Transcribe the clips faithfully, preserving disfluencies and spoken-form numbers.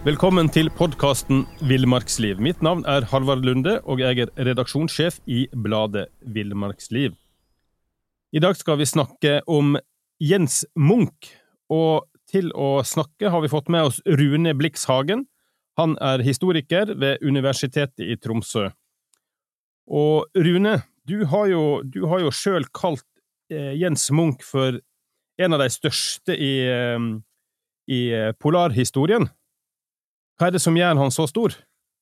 Velkommen til podcasten Villmarksliv. Mitt navn er Halvard Lunde, og jeg er redaksjonssjef i bladet Villmarksliv. I dag skal vi snakke om Jens Munk, og til å snakke har vi fått med oss Rune Blix Hagen. Han er historiker ved Universitetet i Tromsø. Og Rune, du har jo, du har jo selv kalt eh, Jens Munk for en av de største i, eh, i polarhistorien. Hva er det som gjør han så stor?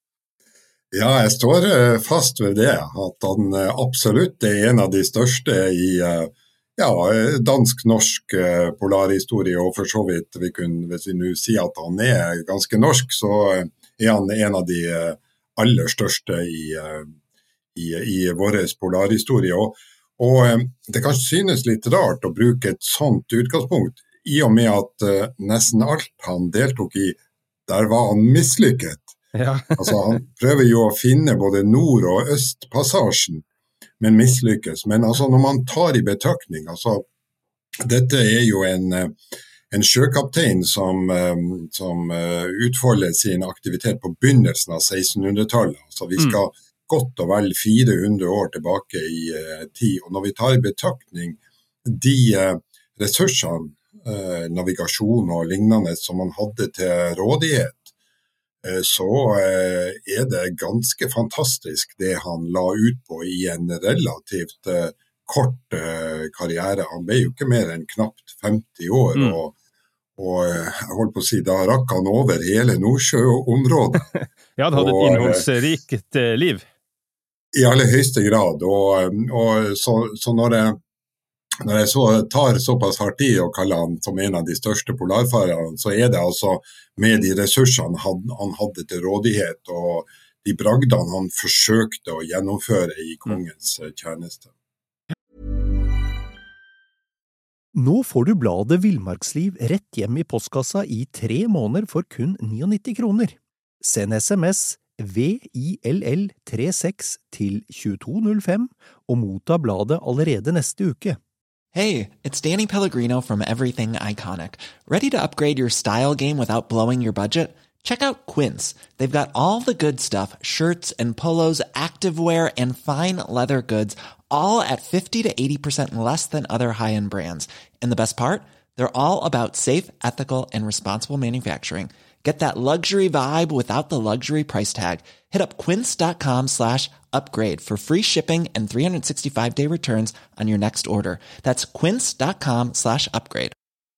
Ja, jeg står fast ved det, at han absolutt er en av de største i ja, dansk-norsk polarhistorie, og for så vidt, vi kunne, hvis vi nå sier at han er ganske norsk, så er han en av de aller største i, i, i vår polarhistorie. Og, og det kan synes litt rart å bruke et sånt utgangspunkt, i og med at nesten alt han deltok i, der var han mislykket. Ja. Altså, han prøver jo å finne både nord- og østpassasjen, men mislykkes. Men altså, når man tar i betraktning, altså, dette er jo en, en sjøkaptein som, som utfolder sin aktivitet på begynnelsen av sekstenhundretallet. Altså, vi skal mm. godt og vel fire hundre år tilbake i uh, tid. Og når vi tar i betraktning de uh, ressursene, navigasjon og lignende som man hadde til rådighet, så er det ganske fantastisk det han la ut på i en relativt kort karriere. Han ble jo ikke mer enn knapt femti år, mm. og, og jeg holdt på å si, da rakk han over hele Nordsjø-området. Ja, det hadde et innholdsrikt liv. I aller høyeste grad, og, og så, så når jeg Når jeg så tar såpass hardt i og kaller han som en av de største polarfarerne, så er det altså med de ressursene han, han hadde til rådighet, og de bragdene han forsøkte å gjennomføre i kongens tjeneste. Nå får du bladet Villmarksliv rett hjem i postkassa i tre måneder for kun nittini kroner. Send sms V I L L tre seks til to to null fem og motta bladet allerede neste uke. Hey, it's Danny Pellegrino from Everything Iconic. Ready to upgrade your style game without blowing your budget? Check out Quince. They've got all the good stuff, shirts and polos, activewear, and fine leather goods, all at fifty to eighty percent less than other high-end brands. And the best part? They're all about safe, ethical, and responsible manufacturing. Get that luxury vibe without the luxury price tag. Hit up quince.com slash upgrade for free shipping and three sixty-five day returns on your next order. That's quince.com slash upgrade.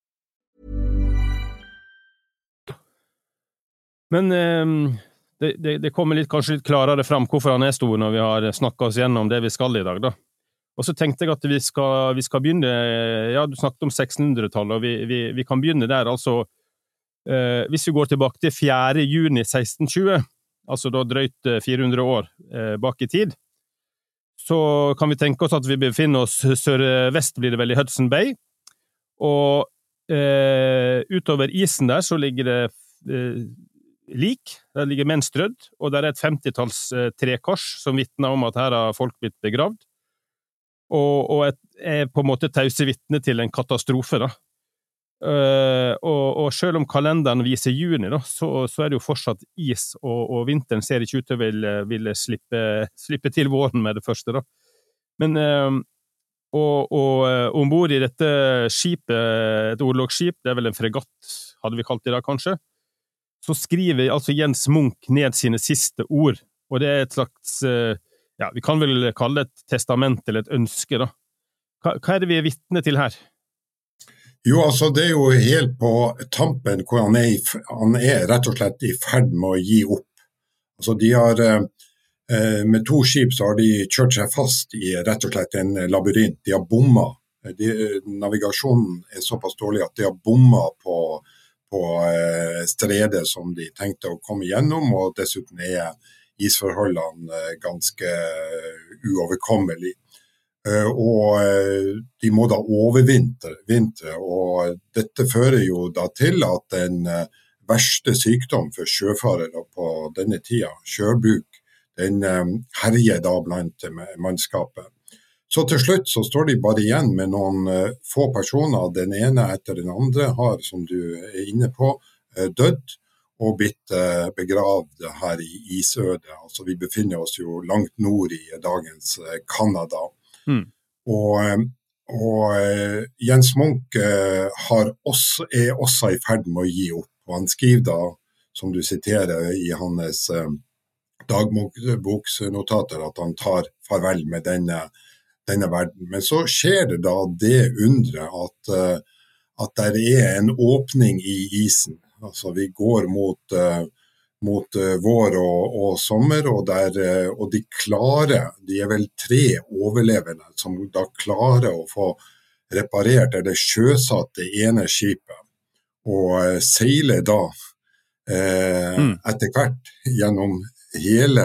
Men um, det, det, det kommer litt, kanskje litt klarere fram hvorfor han er stor når vi har snakket oss gjennom det vi skal i dag, da. Og så tenkte jeg at vi skal, vi skal begynne, ja, du snakket om sekstenhundretallet, og vi, vi, vi kan begynne der, altså. Uh, hvis vi går tilbake til fjerde juni seksten tjue, altså da drøyt fire hundre år uh, bak i tid, så kan vi tenke oss at vi befinner oss sør-vest, blir det vel i Hudson Bay, og uh, utover isen der så ligger det uh, lik, der ligger menstrødd, og der er et femtitalls uh, trekors som vittner om at her har folk blitt begravd, og, og et, er på en måte tause vittne til en katastrofe da. Uh, og, og selv om kalenderen viser juni da, så, så er det jo fortsatt is, og, og vinteren ser ikke ut til å ville, ville slippe, slippe til våren med det første da. Men uh, og, og uh, ombord i dette skipet, et orlogsskip, det er vel en fregatt, hadde vi kalt det da kanskje, så skriver altså Jens Munk ned sine siste ord, og det er et slags, uh, ja, vi kan vel kalle det et testament eller et ønske da. Hva, hva er det vi er vittne til her? Jo, altså det er jo helt på tampen hvor han er, han er rett og slett i ferd med å gi opp. Altså de har, eh, med to skip så har de kjørt seg fast i rett og slett en labyrint. De har bommet. De, navigasjonen er såpass dårlig at de har bommet på, på eh, stredet som de tenkte å komme gjennom, og dessuten er isforholdene ganske uoverkommelige. Uh, og uh, de må da overvintre, vintre, og dette fører jo da til at den uh, verste sykdom for sjøfarere på denne tida, sjøbruk, den um, herjer da blant mannskapet. Så til slutt så står de bare igjen med noen uh, få personer, den ene etter den andre har, som du er inne på, uh, dødd, og blitt begravd her i isødet. Altså, vi befinner oss jo langt nord i dagens Kanada. Mm. Og, og Jens Munch har også, er også i ferd med å gi opp. Og han skriver da, som du siterer i hans dagboksnotater, at han tar farvel med denne, denne verden. Men så skjer det da det undre at, at det er en åpning i isen. Altså vi går mot, mot vår og, og sommer, og, der, og de klarer, de er vel tre overlevende som da klarer å få reparert eller sjøsatt det ene skipet, og seiler da eh, mm. etter hvert gjennom hele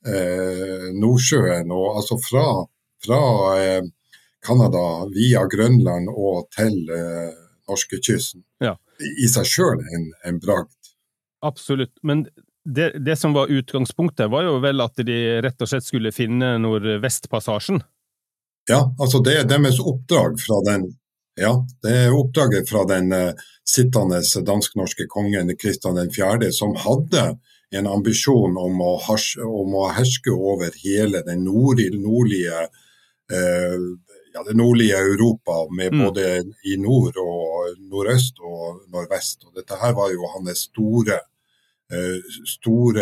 eh, Nordsjøen, og altså fra, fra eh, Kanada via Grønland og til eh, norske kysten. Ja. I seg selv en, en bragd. Absolutt, men det, det som var utgangspunktet var jo vel at de rett og slett skulle finne Nordvestpassasjen. Ja, altså det er deres oppdrag fra den, ja, det er oppdraget fra den uh, sittende dansk-norske kongen Kristian den fjerde, som hadde en ambisjon om å, hars, om å herske over hele den nordlige, nordlige uh, ja, det nordlige Europa, med mm. både i nord og nordøst og nordvest. Og dette her var jo hans store, uh, store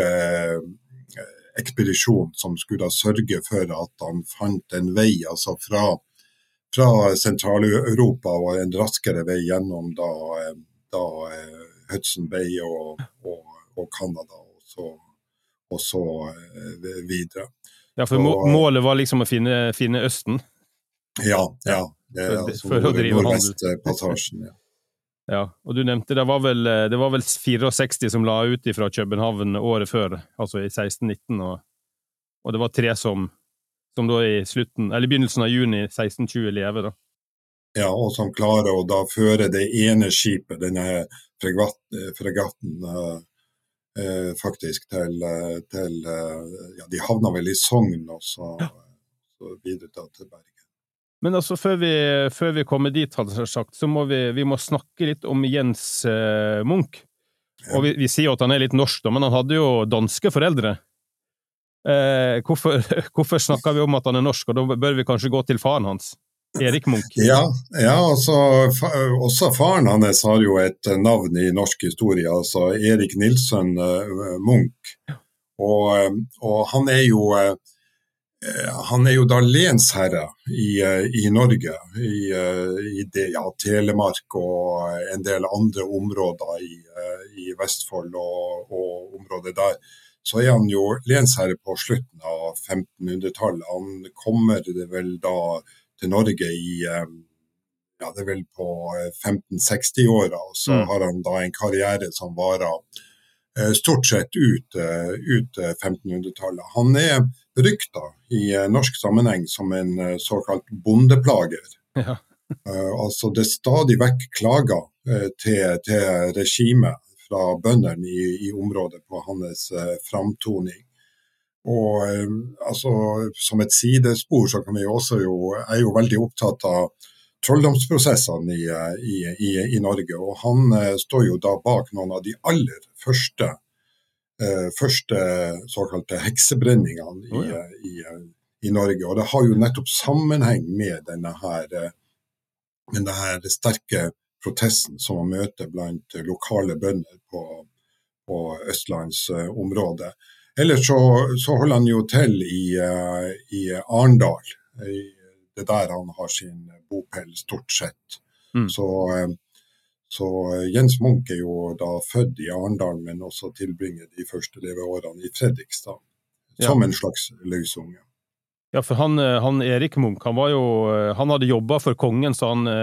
uh, ekspedisjon som skulle sørge for at han fant en vei, altså fra, fra Sentral-Europa og en raskere vei gjennom da, da uh, Hudson Bay og, og, og Canada, og så, og så uh, videre. Ja, for må, målet var liksom å finne, finne Østen? Ja, ja. Det er for, altså for nordvestpassasjen, ja. Ja, og du nevnte, det var vel, det var vel sekstifire som la ut fra København året før, altså i seksten nitten, og, og det var tre som, som da i slutten, eller begynnelsen av juni seksten tjue lever da. Ja, og som klarer å da føre det ene skipet, denne fregatt, fregatten, eh, faktisk til, til ja, de havna vel i Sogn, og så, ja. så videre til Bergen. Men altså, før vi, før vi kommer dit, hadde jeg sagt, så må vi, vi må snakke litt om Jens eh, Munch. Ja. Og vi, vi sier at han er litt norsk, da, men han hadde jo danske foreldre. Eh, hvorfor, hvorfor snakker vi om at han er norsk, og da bør vi kanskje gå til faren hans, Erik Munch? Ja, ja altså, fa, også faren hans har jo et navn i norsk historie, altså Erik Nilsson uh, Munch. Og, og han er jo... Uh, Han er jo da lensherre i, i Norge, i, i det, ja, Telemark og en del andre områder i, i Vestfold og, og området der. Så er han jo lensherre på slutten av femtenhundretallet. Han kommer det vel da til Norge i, ja, det er vel på femten seksti-åra, og så mm. har han da en karriere som varer stort sett ut, ut femtenhundretallet. Han er rykta i norsk sammenheng som en såkalt bondeplager. Ja. uh, altså det stadig vekk klager uh, til, til regimet fra bønderne i, i området på hans uh, framtoning. Og uh, altså, som et sidespor så kan vi også jo, er jo veldig opptatt av trolldomsprosessene i, i, i, i Norge, og han uh, står jo da bak noen av de aller første, uh, første såkalte heksebrenningene i, oh, ja. i, i Norge, og det har jo nettopp sammenheng med denne her, med denne her sterke protesten som man møter blant lokale bønder på, på Østlands uh, område. Ellers så, så holder han jo til i, uh, i Arendal, i det der han har sin bopel stort sett. Mm. Så, så Jens Munch er jo da født i Arendal, men også tilbringer de første leveårene i Fredrikstad, som ja. en slags løsunge. Ja, for han, han Erik Munch, han var jo, han hadde jobbet for kongen, så han,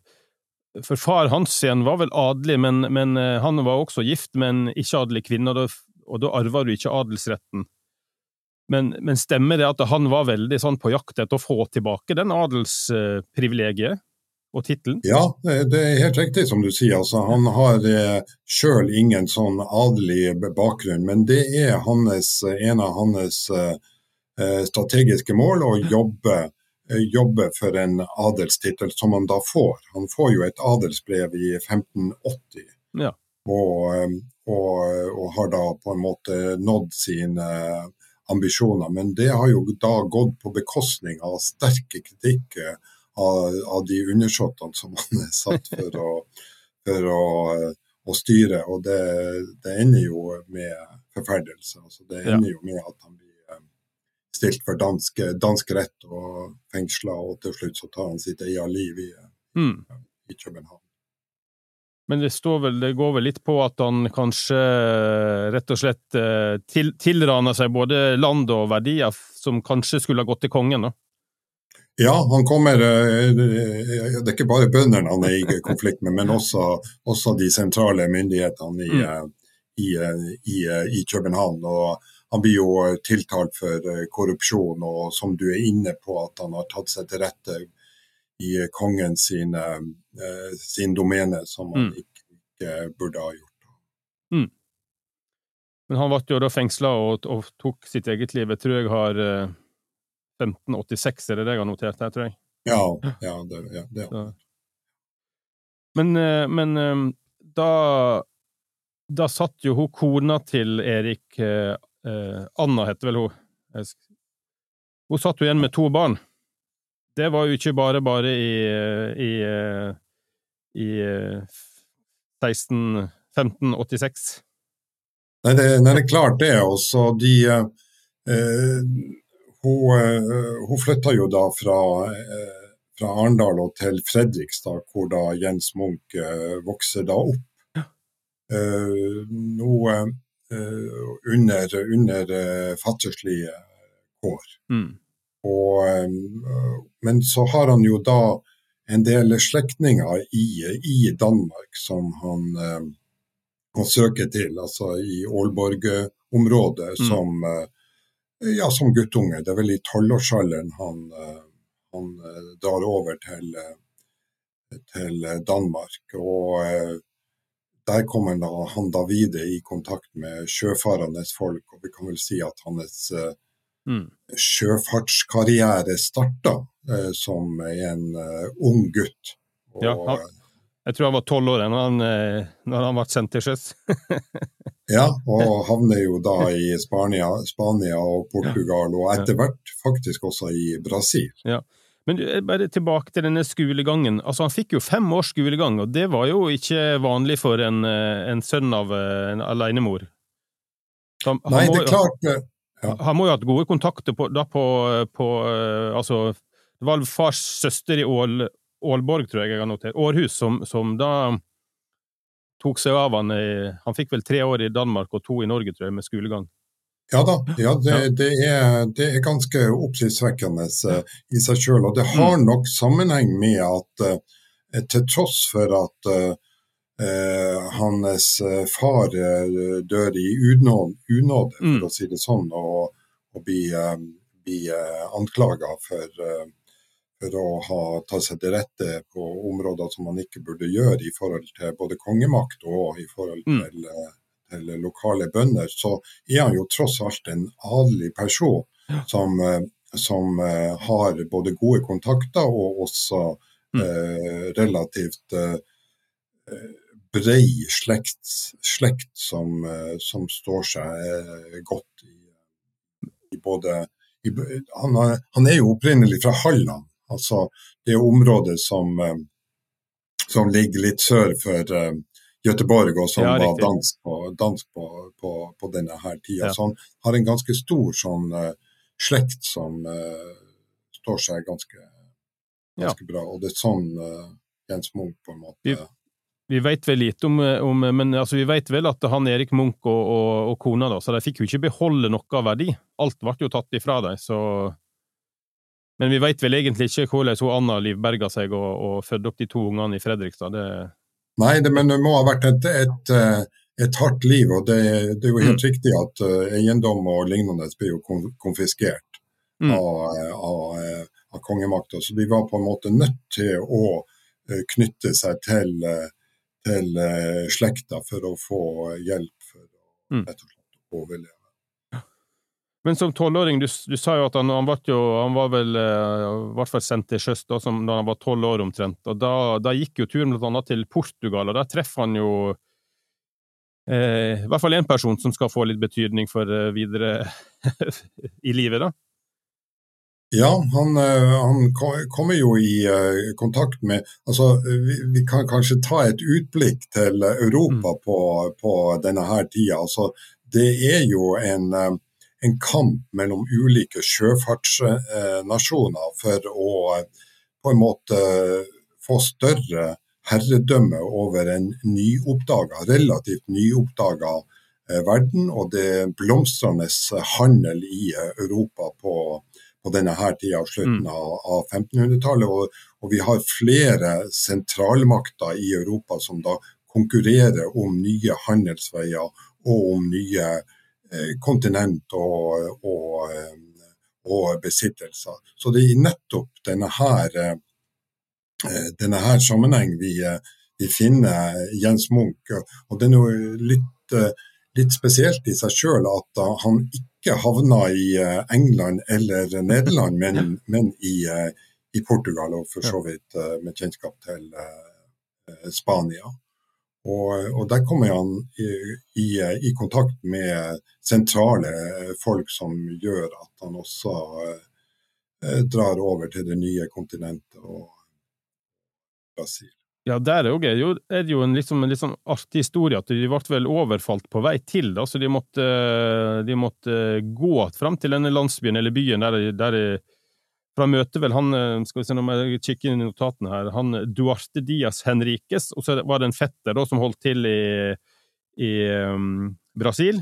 for far hans igjen var vel adelig, men, men han var også gift med en ikke-adelig kvinne, og da, og da arver du ikke adelsretten. Men, men stemmer det at han var veldig sånn på jakt etter å få tilbake den adelsprivilegiet og titelen? Ja, det er helt riktig som du sier. Altså, han har eh, selv ingen sånn adelig bakgrunn, men det er hans, en av hans eh, strategiske mål å jobbe, eh, jobbe for en adelstitel som han da får. Han får jo et adelsbrev i femten åtti. Ja. og, og, og har da på en måte nådd sine ambisjoner, men det har jo da gått på bekostning av sterke kritikk av, av de undersåttene som man er satt for å, for å, å styre, og det, det ender jo med forferdelse. Altså det ender ja. jo med at han blir stilt for dansk, dansk rett og fengslet, og til slutt så tar han sitt eget liv i, mm. i København. Men det, står vel, det går vel litt på at han kanskje rett og slett til, tilraner seg både land og verdier som kanskje skulle ha gått til kongen, da? Ja, han kommer, det er ikke bare bønderne han er i konflikt med, men også, også de sentrale myndighetene i, mm. i, i, i København, og han blir jo tiltalt for korrupsjon, og som du er inne på at han har tatt seg til rette i kongen sin, sin domene, som han mm. ikke, ikke burde ha gjort. Mm. Men han ble jo da fengslet og, og tok sitt eget liv. Jeg tror jeg har femten åttiseks, er det det jeg har notert her, tror jeg? Ja, ja, det, ja, det er Men, men da, da satt jo hun kona til Erik, Anna heter vel hun, hun satt jo igjen med to barn. Det var jo ikke bare bare i, i, i seksten, femten åttiseks. Nei, det, nei, det er klart det. Også de, eh, hun, hun flyttet jo da fra, eh, fra Arendal og til Fredrikstad, hvor da Jens Munch eh, vokser da opp. Ja. Eh, noe eh, under, under eh, fattigslige kår. Mm. Og, men så har han jo da en del slektninger i, i Danmark som han, han søker til, altså i Aalborg-området mm. som, ja, som guttunge. Det er vel i tolvårsalderen han, han drar over til, til Danmark, og der kommer da, han da videre i kontakt med sjøfarende folk, og vi kan vel si at hans Mm. sjøfartskarriere startet eh, som en uh, ung gutt. Og, ja, han, jeg tror han var tolv år når han, eh, når han var sendt til sjøs. Ja, og havner jo da i Spania, Spania og Portugal, og etter hvert faktisk også i Brasil. Ja. Men bare tilbake til denne skolegangen. Altså, han fikk jo fem års skolegang, og det var jo ikke vanlig for en, en sønn av en alenemor. Så, Nei, det er klart... Ja. Han må jo ha hatt gode kontakter på, da på, på uh, altså, det var fars søster i Ål, Aalborg, tror jeg jeg har notert, Århus, som, som da tok seg av han. I, han fikk vel tre år i Danmark og to i Norge, tror jeg, med skolegang. Ja da, ja, det, det, er, det er ganske oppsiktsvekkende uh, i seg selv, og det har nok sammenheng med at uh, til tross for at uh, Uh, hans uh, far uh, dør i unåde, unåde for mm. å si det sånn, og, og bli, uh, bli uh, anklaget for, uh, for å ha tatt seg til rette på områder som man ikke burde gjøre i forhold til både kongemakt og i forhold til, mm. uh, til lokale bønder, så er han jo tross alt en adelig person ja. som, uh, som uh, har både gode kontakter og også uh, mm. relativt uh, brei slekt, slekt som, som står seg godt i, i både i, han, er, han er jo opprinnelig fra Halland, altså det området som, som ligger litt sør for uh, Göteborg, og som ja, var dansk, på, dansk på, på, på denne her tida. Ja. Så han har en ganske stor sånn, uh, slekt som uh, står seg ganske, ganske ja. bra, og det er sånn uh, Jens Munch på en måte... Vi Vi vet vel lite om, om men altså, vi vet vel at han Erik Munch og, og, og kona da, så de fikk jo ikke beholde noe av verdi. Alt ble jo tatt ifra dem, så... Men vi vet vel egentlig ikke hvordan hun Anna livberget seg og, og fødde opp de to ungene i Fredrikstad. Det... Nei, det, men det må ha vært et, et, et hardt liv, og det, det er jo helt mm. riktig at uh, eiendom og lignende blir jo konfiskert mm. av, av, av kongemakta, så de var på en måte nødt til å uh, knytte seg til... Uh, til uh, slekta for å få hjelp for å rett og slett overleve. Men som tolvåring, du, du sa jo at han, han, var, jo, han var vel uh, i hvert fall sendt til sjøs da, som, da han var tolv år omtrent, og da, da gikk jo turen blant annet til Portugal, og der treffer han jo eh, I hvert fall en person som skal få litt betydning for eh, videre i livet da. Ja, han, han kommer jo i kontakt med, altså vi, vi kan kanskje ta et utblikk til Europa mm. på, på denne her tida. Altså det er jo en, en kamp mellom ulike sjøfartsnasjoner for å på en måte få større herredømme over en nyoppdaget, relativt nyoppdaget verden, og det blomstrende handel i Europa på på denne her tida av slutten mm. av, av femtenhundretallet, og, og vi har flere sentralmakter i Europa som da konkurrerer om nye handelsveier og om nye eh, kontinent og, og, eh, og besittelser. Så det er nettopp denne her, eh, denne her sammenheng vi, vi finner Jens Munch, og det er noe litt eh, litt spesielt i seg selv at uh, han ikke havna i uh, England eller Nederland, men, men i, uh, i Portugal, og for så vidt uh, med kjennskap til uh, Spania. Og, og der kommer han i, i, i kontakt med sentrale folk som gjør at han også uh, drar over til det nye kontinentet og Brasil. Ja, der er jo, er det jo en litt, en litt sånn artig historie at de ble vel overfalt på vei til, da, så de måtte, de måtte gå frem til denne landsbyen eller byen der, der fra møtet vel han, skal vi se når jeg kikker inn i notatene her, han Duarte Dias Henriques, og så var det en fetter da, som holdt til i, i um, Brasil,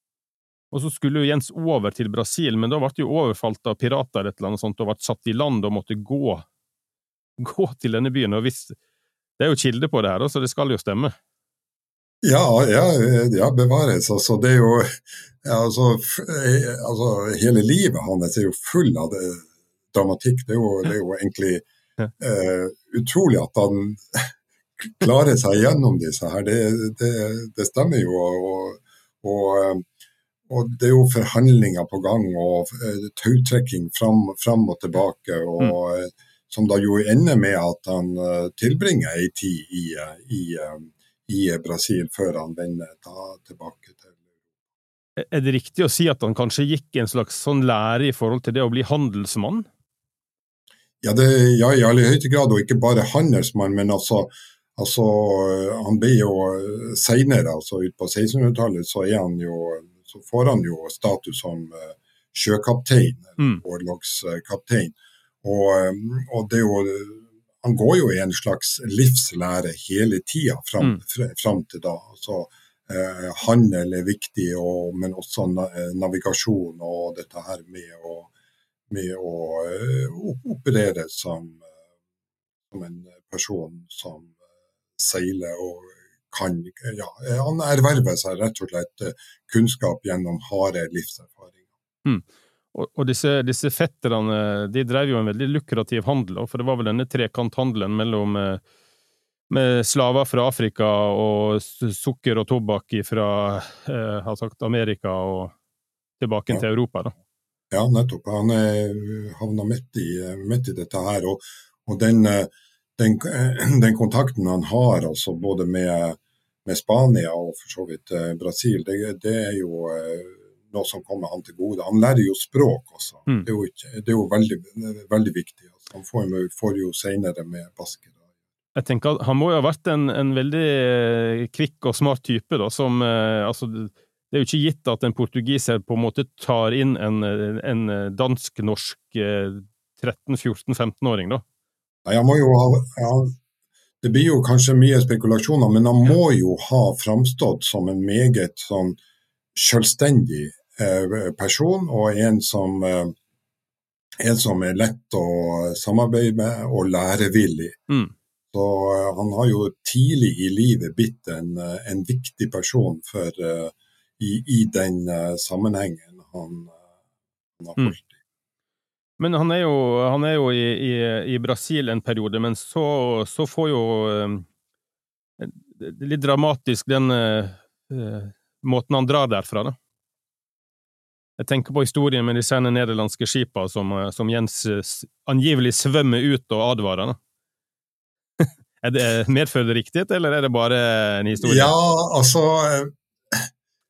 og så skulle jo Jens over til Brasil, men da ble de jo overfalt av pirater et eller annet sånt, og ble satt i land og måtte gå, gå til denne byen, og hvis det er jo kilde på det her, så det skal jo stemme. Ja, ja, ja bevares. Altså, det er jo, ja, altså, altså, hele livet hans er jo full av det, dramatikk. Det er jo, det er jo egentlig eh, utrolig at han klarer seg gjennom disse her. Det, det, det stemmer jo, og, og, og det er jo forhandlinger på gang, og tautrekking fram, fram og tilbake, og mm. som da jo ender med at han uh, tilbringer en tid i, uh, i, uh, i Brasil før han vender da, tilbake til. Er det riktig å si at han kanskje gikk en slags sånn lære i forhold til det å bli handelsmann? Ja, det, ja i aller høyeste grad, og ikke bare handelsmann, men altså, altså han ble jo senere, altså ut på sekstenhundretallet, så, er han jo, så får han jo status som uh, sjøkaptein, mm. årlogskaptein. Og, og det er jo, han går jo i en slags livslære hele tiden frem, mm. frem til da. Altså, eh, handel er viktig, og, men også navigasjon og dette her med å, med å uh, operere som, som en person som seiler og kan, ja, han erverver seg rett og slett kunnskap gjennom harde livserfaringer. Mm. Og disse, disse fetterne, de drev jo en veldig lukrativ handel, for det var vel denne trekanthandelen mellom med slaver fra Afrika og sukker og tobakk fra eh, har sagt Amerika og tilbake ja. Til Europa da. Ja, nettopp. Han havna midt i, midt i dette her, og, og den, den, den kontakten han har, altså både med, med Spania og for så vidt Brasil, det, det er jo noe som kommer han til gode. Han lærer jo språk også. Mm. Det er jo, ikke, det er jo veldig, veldig viktig. Altså, han får, får jo senere med Basker. Jeg tenker at han må jo ha vært en, en veldig kvikk og smart type, da, som, altså, det er jo ikke gitt at en portugiser på en måte tar inn en, en dansk-norsk tretten, fjorten, femten-åring, da. Nei, han må jo ha, ja, det blir jo kanskje mye spekulasjoner, men han må jo ha framstått som en meget sånn selvstendig eh, person, og en som, eh, en som er lett å samarbeide med og lærevillig. Mm. Så eh, han har jo tidlig i livet blitt en, en viktig person for, eh, i, i den eh, sammenhengen han, han har holdt i. Mm. Men han er jo, han er jo i, i, i Brasil en periode, men så, så får jo eh, litt dramatisk den eh, måten han drar derfra, da. Jeg tenker på historien med de sene nederlandske skipa som, som Jens angivelig svømmer ut og advarer, da. Er det medfølger riktighet, eller er det bare en historie? Ja, altså,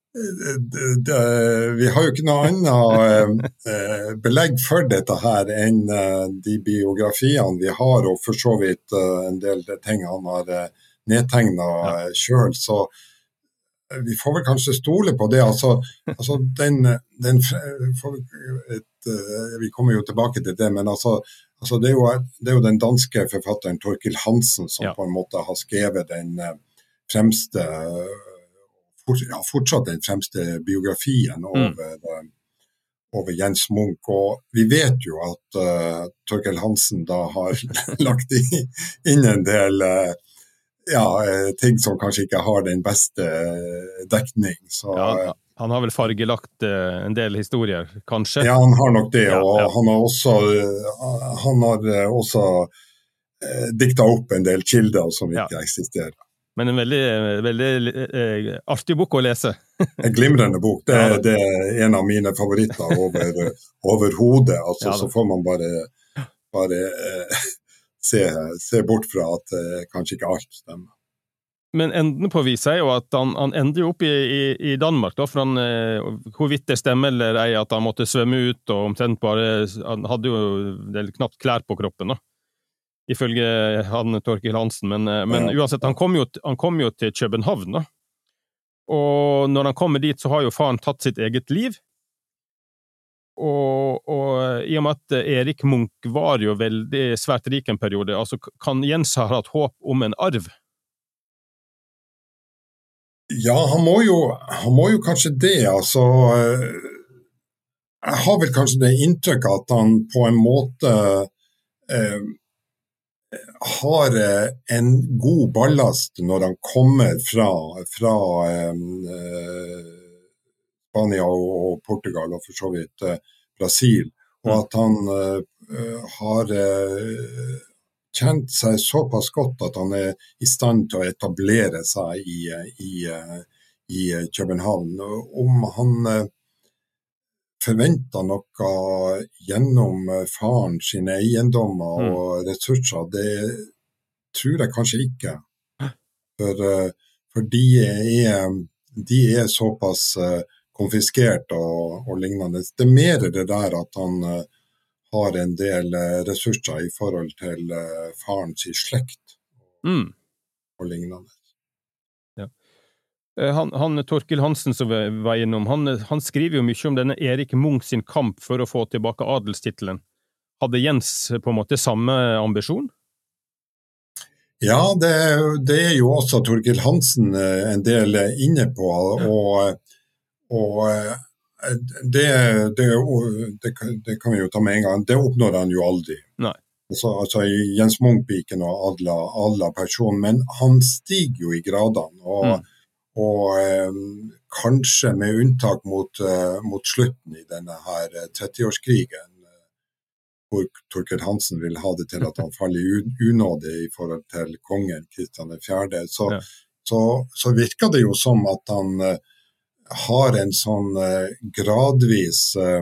det, det, vi har jo ikke noe annet eh, belegg for dette her enn eh, de biografiene vi har, og for så vidt eh, en del ting han har eh, nedtegnet ja. selv, så vi får vel kanskje stole på det. Altså, altså den, den et, vi kommer jo tilbake til det, men altså, altså det, er jo, det er jo den danske forfatteren Torkild Hansen som ja. på en måte har skrevet den fremste, ja, fortsatt den fremste biografien over, mm. over Jens Munch. Og vi vet jo at uh, Torkild Hansen da har lagt inn en del uh, ja, ting som kanskje ikke har den beste dekning. Så, ja, han har vel fargelagt uh, en del historier, kanskje? Ja, han har nok det, ja, og ja. han har også, uh, han har også uh, diktet opp en del kilder som ja. ikke eksisterer. Men en veldig, veldig uh, artig bok å lese. En glimrende bok, det, ja. det er en av mine favoritter over, over hodet, altså, ja, så får man bare, bare uh, Se, se bort fra at uh, kanskje ikke alt stemmer. Men enden på viset er jo at han, han ender jo opp i, i, i Danmark, da, for han, uh, hvorvidt det stemmer eller ei at han måtte svømme ut, og omtrent bare, han hadde jo del knapt klær på kroppen, da, ifølge han Torkild Hansen, men, uh, men ja. uansett, han kom, jo, han kom jo til København, da, og når han kommer dit, så har jo faren tatt sitt eget liv, Og, og i og med at Erik Munch var jo veldig svært rik en periode, altså kan Jens ha hatt håp om en arv? Ja, han må jo, han må jo kanskje det, altså jeg har vel kanskje det inntrykket at han på en måte eh, har en god ballast når han kommer fra, fra eh, Spania og Portugal og for så vidt uh, Brasil, og at han uh, har uh, kjent seg såpass godt at han er i stand til å etablere seg i, i, uh, i København. Om han uh, forventer noe gjennom uh, faren sine eiendommer mm. og ressurser, det tror jeg kanskje ikke. For, uh, for de, er, de er såpass uh, konfiskert og, og lignende. Det er mer det der at han uh, har en del uh, ressurser i forhold til uh, farens slekt mm. og lignende. Ja. Han, han Torkild Hansen som vi var innom, han, han skriver jo mye om denne Erik Munch sin kamp for å få tilbake adelstittelen. Hadde Jens på en måte samme ambisjon? Ja, det, det er jo også Torkild Hansen uh, en del inne på, og Og det, det, det, det kan vi jo ta med en gang, det oppnår han jo aldri. Nei. Altså, altså Jens Munch blir ikke noe adla, adla person, men han stiger jo i gradene, og, mm. og eh, kanskje med unntak mot, uh, mot slutten i denne her trettiårskrigen, hvor Torkild Hansen vil ha det til at han faller i unåde i forhold til kongen Kristian den fjerde, så, ja. så, så virker det jo som at han uh, har en sånn eh, gradvis eh,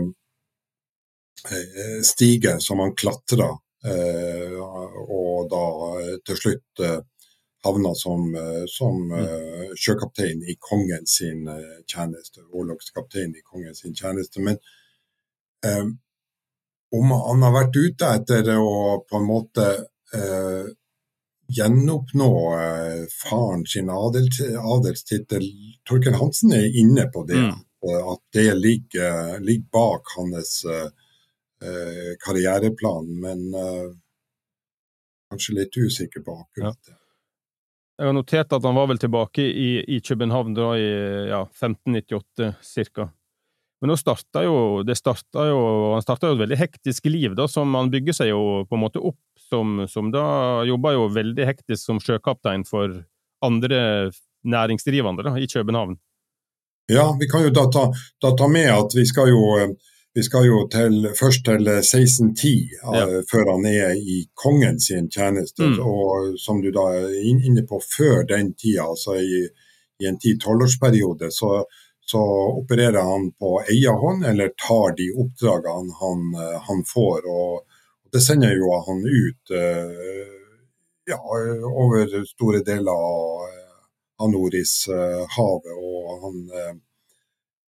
stige som han klatrer, eh, og da eh, til slutt eh, havner som, eh, som eh, sjøkaptein i kongen sin eh, tjeneste, orlogskaptein i kongen sin tjeneste. Men eh, om han har vært ute etter å på en måte eh, gjenoppnå eh, faren sin adel, adelstittel. Torkild Hansen er inne på det, mm. at det ligger, ligger bak hans eh, karriereplan, men eh, kanskje litt usikker på akkurat det. Ja. Jeg har notert at han var vel tilbake i, i København da i ja, femten nittiåtte cirka. Men nå startet jo, det startet jo, han startet jo et veldig hektisk liv da, som han bygger seg jo på en måte opp, som, som da jobber jo veldig hektisk som sjøkaptein for andre næringsdrivende da, i København. Ja, vi kan jo da ta, da ta med at vi skal jo, vi skal jo til, først til seksten ti, ja. før han er i kongen sin tjeneste, mm. og som du da er inne på før den tida, altså i, i en ti-tolv-årsperiode, så så opererer han på eierhånd, eller tar de oppdragene han, han får, og det sender jo han ut ja, over store deler av, av Nordishavet, og han,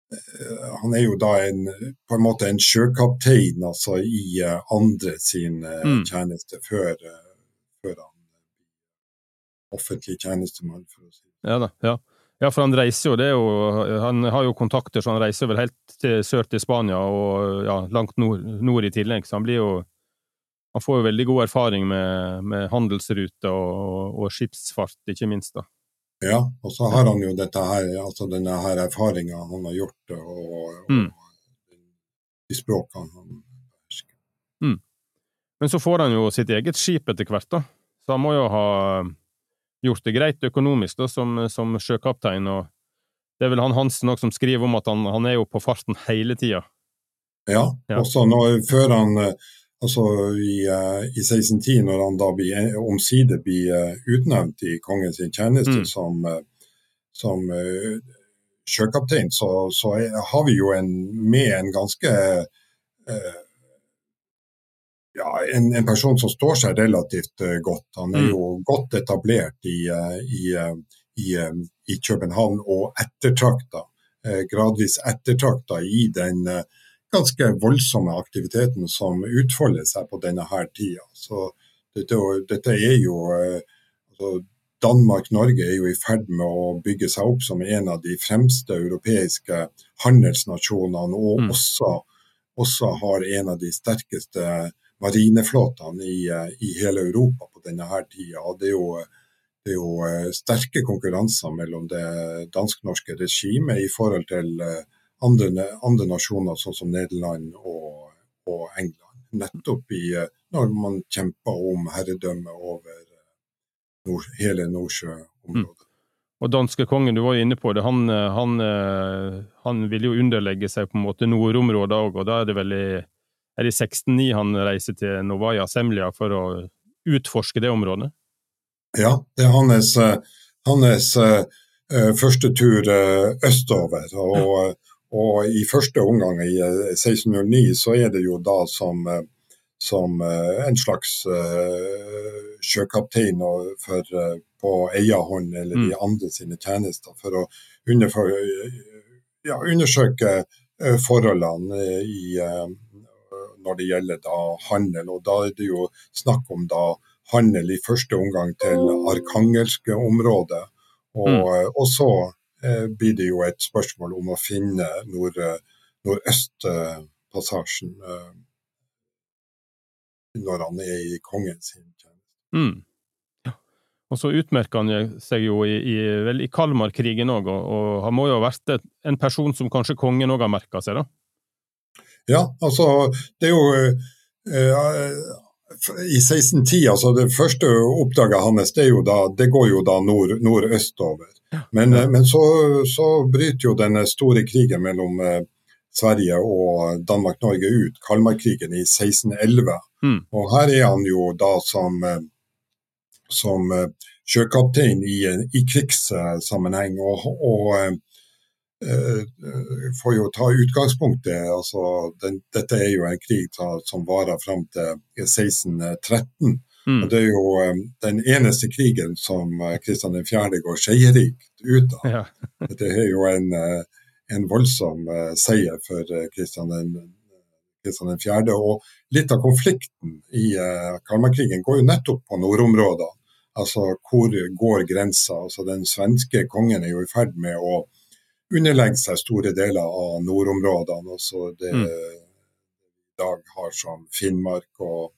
han er jo da en, på en måte en sjøkaptein altså i uh, andre sin uh, mm. tjeneste før, uh, før han offentlig tjenestemann, for å si det. Ja da, ja. Ja, for han reiser jo, det er jo, han har jo kontakter, så han reiser vel helt til sør til Spania, og ja, langt nord, nord i tillegg, så han blir jo, han får jo veldig god erfaring med, med handelsruter og, og skipsfart, ikke minst da. Ja, og så har han jo dette her, altså denne her erfaringen han har gjort, og, og mm. de språkene han husker. Mm. Men så får han jo sitt eget skip etter hvert da, så han må jo ha gjort det greit økonomisk da, som, som sjøkaptein, og det er vel han Hansen også som skriver om at han, han er jo på farten hele tiden. Ja, ja. Også når, før han, altså i, i seksten ti, når han da blir, omsider blir utnevnt i kongens tjeneste mm. som, som sjøkaptein, så, så har vi jo en, med en ganske eh, Ja, en, en person som står seg relativt uh, godt. Han er jo mm. godt etablert i, uh, i, uh, i, uh, i København og ettertrakta, uh, gradvis ettertrakta i den uh, ganske voldsomme aktiviteten som utfolder seg på denne her tida. Så dette, dette er jo, uh, altså Danmark-Norge er jo i ferd med å bygge seg opp som en av de fremste europeiske handelsnasjonene, og mm. også, også har en av de sterkeste marineflåtene i, i hele Europa på denne her tida. Og det er jo, det er jo sterke konkurranser mellom det dansk-norske regimet i forhold til andre, andre nasjoner, sånn som Nederland og, og England. Nettopp i, når man kjemper om herredømme over nord, hele Nordsjøområdet. Mm. Og danske kongen, du var inne på det, han, han, han vil jo underlegge seg på en måte nordområdet også, og da er det veldig Er det i seksten ni han reiser til Novaya Zemlya for å utforske det området? Ja, det er hans, hans uh, første tur uh, østover, og, ja. og i første omgang i seksten null ni så er det jo da som, uh, som uh, en slags uh, sjøkaptein for, uh, på Eiahånd eller mm. de andre sine tjenester for å underfor, ja, undersøke uh, forholdene i uh, når det gjelder da handel, og da er det jo snakk om da handel i første omgang til Arkangelske området, og, mm. og så eh, blir det jo et spørsmål om å finne nord, nordøstpassasjen eh, når han er i kongens tjeneste. Mm. Ja. Og så utmerker han seg jo i, i, vel, i Kalmarkrigen også, og, og han må jo ha vært en person som kanskje kongen også har merket seg da? Ja, altså, det er jo uh, i seksten ti, altså det første oppdaget hans, det, er jo da, det går jo da nord, nordøstover. Men, ja. men så, så bryter jo denne store krigen mellom uh, Sverige og Danmark-Norge ut, Kalmarkrigen i seksten elleve. Mm. Og her er han jo da som, uh, som uh, sjøkaptein i, i krigssammenheng, og, og uh, Uh, får jo ta utgangspunktet, altså den, dette er jo en krig ta, som varer frem til seksten tretten, mm. og det er jo um, den eneste krigen som uh, Kristian den fjerde går seierrikt ut av. Ja. Det er jo en, uh, en voldsom uh, seier for uh, Kristian den, Kristian den fjerde, og litt av konflikten i uh, Kalmarkrigen går jo nettopp på nordområdene, altså hvor går grensa, altså den svenske kongen er jo i ferd med å underlegge seg store deler av nordområdene, altså det mm. i dag har som Finnmark og,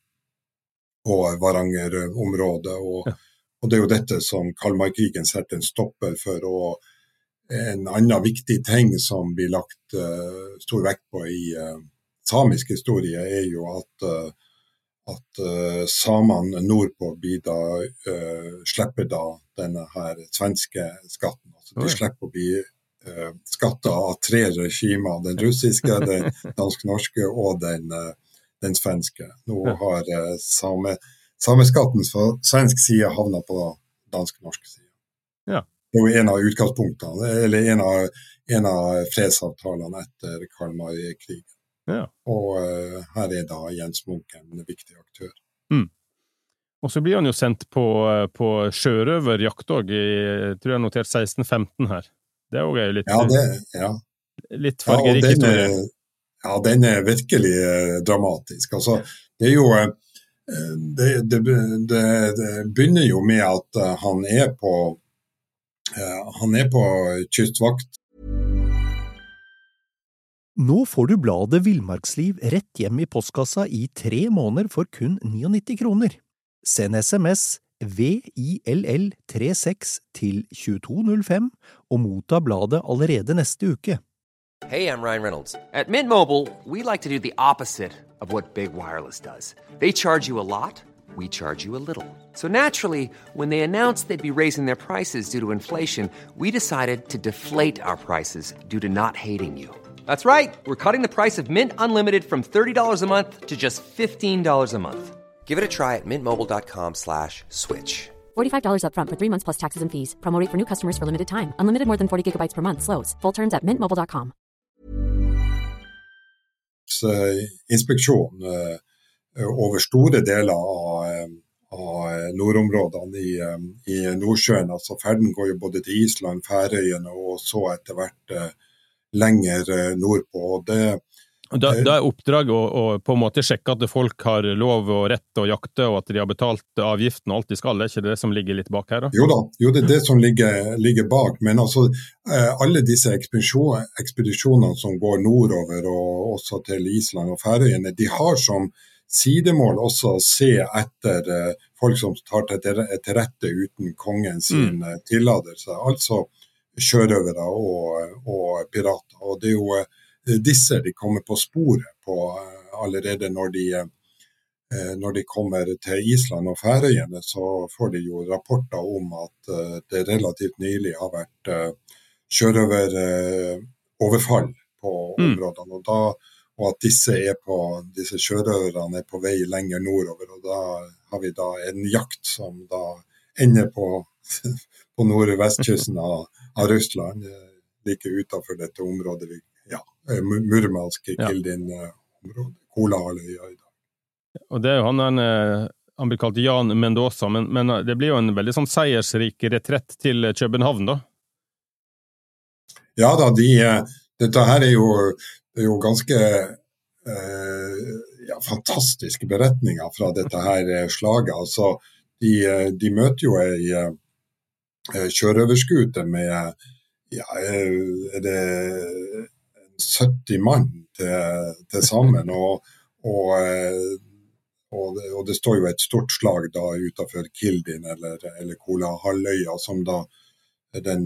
og Varangerområdet, og, ja. og det er jo dette som Kalmarkrigen setter en stopper for, og en annen viktig ting som blir lagt uh, stor vekt på i uh, samisk historie er jo at, uh, at uh, samene nordpå blir da, uh, slipper da denne her svenske skatten, altså de oh, ja. slipper å bli Uh, skatter av tre regimer, den russiske, den dansk-norske og den, uh, den svenske. Nå ja. har uh, same, sameskatten fra svensk side havnet på dansk-norsk side. Ja. Det er jo en av utgangspunktene, eller en av, en av fredsavtalene etter Kalmarkrigen. Ja. Og uh, her er da Jens Munch en viktig aktør. Mm. Og så blir han jo sendt på, på sjørøverjakt også, i, jeg tror jeg har notert seksten femten her. Det er jo litt, ja, det, ja. litt fargerik ja, historie. Er, ja, den er virkelig eh, dramatisk. Altså, det er jo eh, det, det, det, det begynner jo med at uh, han er på uh, han er på kystvakt. Nå får du bladet Villmarksliv rett hjem i postkassa i tre måneder for kun nittini kroner. Send sms V I L L tre seks til tjueto null fem og motta bladet allerede neste uke. Hey, I'm Ryan Reynolds. At Mint Mobile, we like to do the opposite of what Big Wireless does. They charge you a lot, we charge you a little. So naturally, when they announced they'd be raising their prices due to inflation, we decided to deflate our prices due to not hating you. That's right. We're cutting the price of Mint Unlimited from thirty dollars a month to just fifteen dollars a month. Give it a try at mintmobile.com slash switch. forty-five dollars up front for three months plus taxes and fees. Promo rate for new customers for limited time. Unlimited more than forty gigabytes per month. Slows full terms at mint mobile dot com. Inspeksjon uh, over store deler av, av nordområdene i, i Nordsjøen. Altså ferden går jo både til Island, Færøyene og så etter hvert uh, lenger uh, nordpå. Og det, da, da er oppdrag å, å på en måte sjekke at folk har lov og rett å jakte, og at de har betalt avgiften og alt de skal. Det er ikke det som ligger litt bak her da? Jo da, jo det er det som ligger, ligger bak. Men altså, alle disse ekspedisjon, ekspedisjonene som går nordover og også til Island og Færøyene, de har som sidemål også å se etter uh, folk som tar til, til rette uten kongen sin mm. uh, tilladelse. Altså sjørøvere og, og pirater. Og det er jo uh, disse de kommer på sporet på uh, allerede når de, uh, når de kommer til Island og Færøyene, så får de jo rapporter om at uh, det relativt nylig har vært uh, sjørøver uh, overfall på mm. områdene, og, da, og at disse, er på, disse sjørøverne er på vei lenger nordover, og da har vi da en jakt som da ender på, på nordvestkysten av, av Russland, like utenfor dette området vi ja, Murmansk, Kildin-området, Kolahalvøya i dag. Og det er jo han, han, han blir kalt Jan Mendoza, men, men det blir jo en veldig sånn seiersrik retrett til København da? Ja da, de, dette her er jo, det er jo ganske eh, ja, fantastiske beretninger fra dette her slaget. Altså, de, de møter jo ei eh, sjørøverskute med ja, er det sytti mann til, til sammen, og, og, og, det, og det står jo et stort slag da utenfor Kildin eller, eller Kolahalvøya, som da den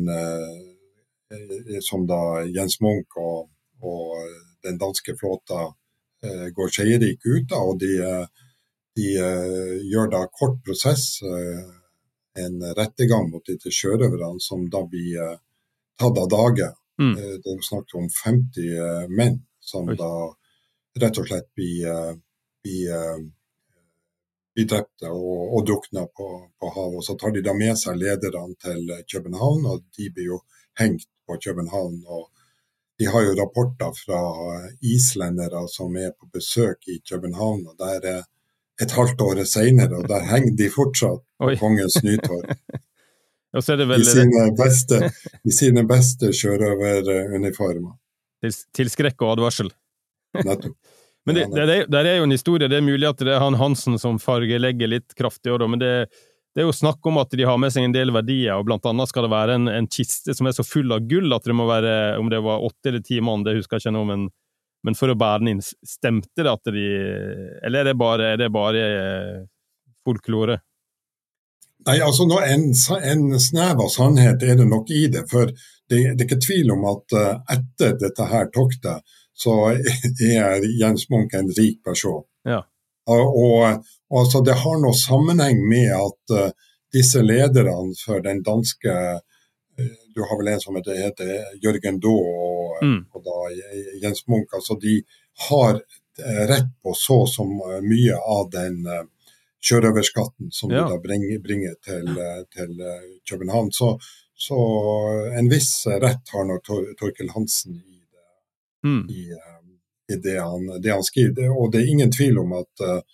som da Jens Munch og, og den danske flåta eh, går seierik ut av, og de, de eh, gjør da kort prosess, eh, en rettegang mot de til sjørøverne som da blir eh, tatt av dage. Mm. Det er snakket om femti uh, menn som Oi. Da rett og slett blir, uh, blir, uh, blir drepte og, og drukner på, på havet. Og så tar de da med seg lederne til København, og de blir jo hengt på København. Og de har jo rapporter fra islendere som er på besøk i København, og der er et halvt år senere, og der henger de fortsatt på Oi. Kongens Nytorv. Og så er det vel I sine beste, i sine beste sjørøveruniformer. Til, til skrekk og advarsel. Nettopp. Men det, det, det er jo en historie, det er mulig at det er han Hansen som fargelegger litt kraftig, men det, det er jo snakk om at de har med seg en del verdier, og blant annet skal det være en, en kiste som er så full av gull at det må være, om det var åtte eller ti mann, det husker jeg ikke nå, men, men for å bære den inn, stemte det at de, eller er det bare, er det bare folklore? Nei, altså nå en, en snev av sannhet er det nok i det, for det, det er ikke tvil om at uh, etter dette her toktet, så er Jens Munch en rik person. Ja. Og, og, og altså, det har noe sammenheng med at uh, disse lederne for den danske, uh, du har vel en som heter, heter Jørgen Daa og, mm. og da Jens Munch, altså de har uh, rett på så som uh, mye av den uh, sjørøverskatten som ja. De da bringer, bringer til, til København. Så, så en viss rett har nok Tor, Torkel Hansen i, det, mm. i, i det, han, det han skriver. Og det er ingen tvil om at uh,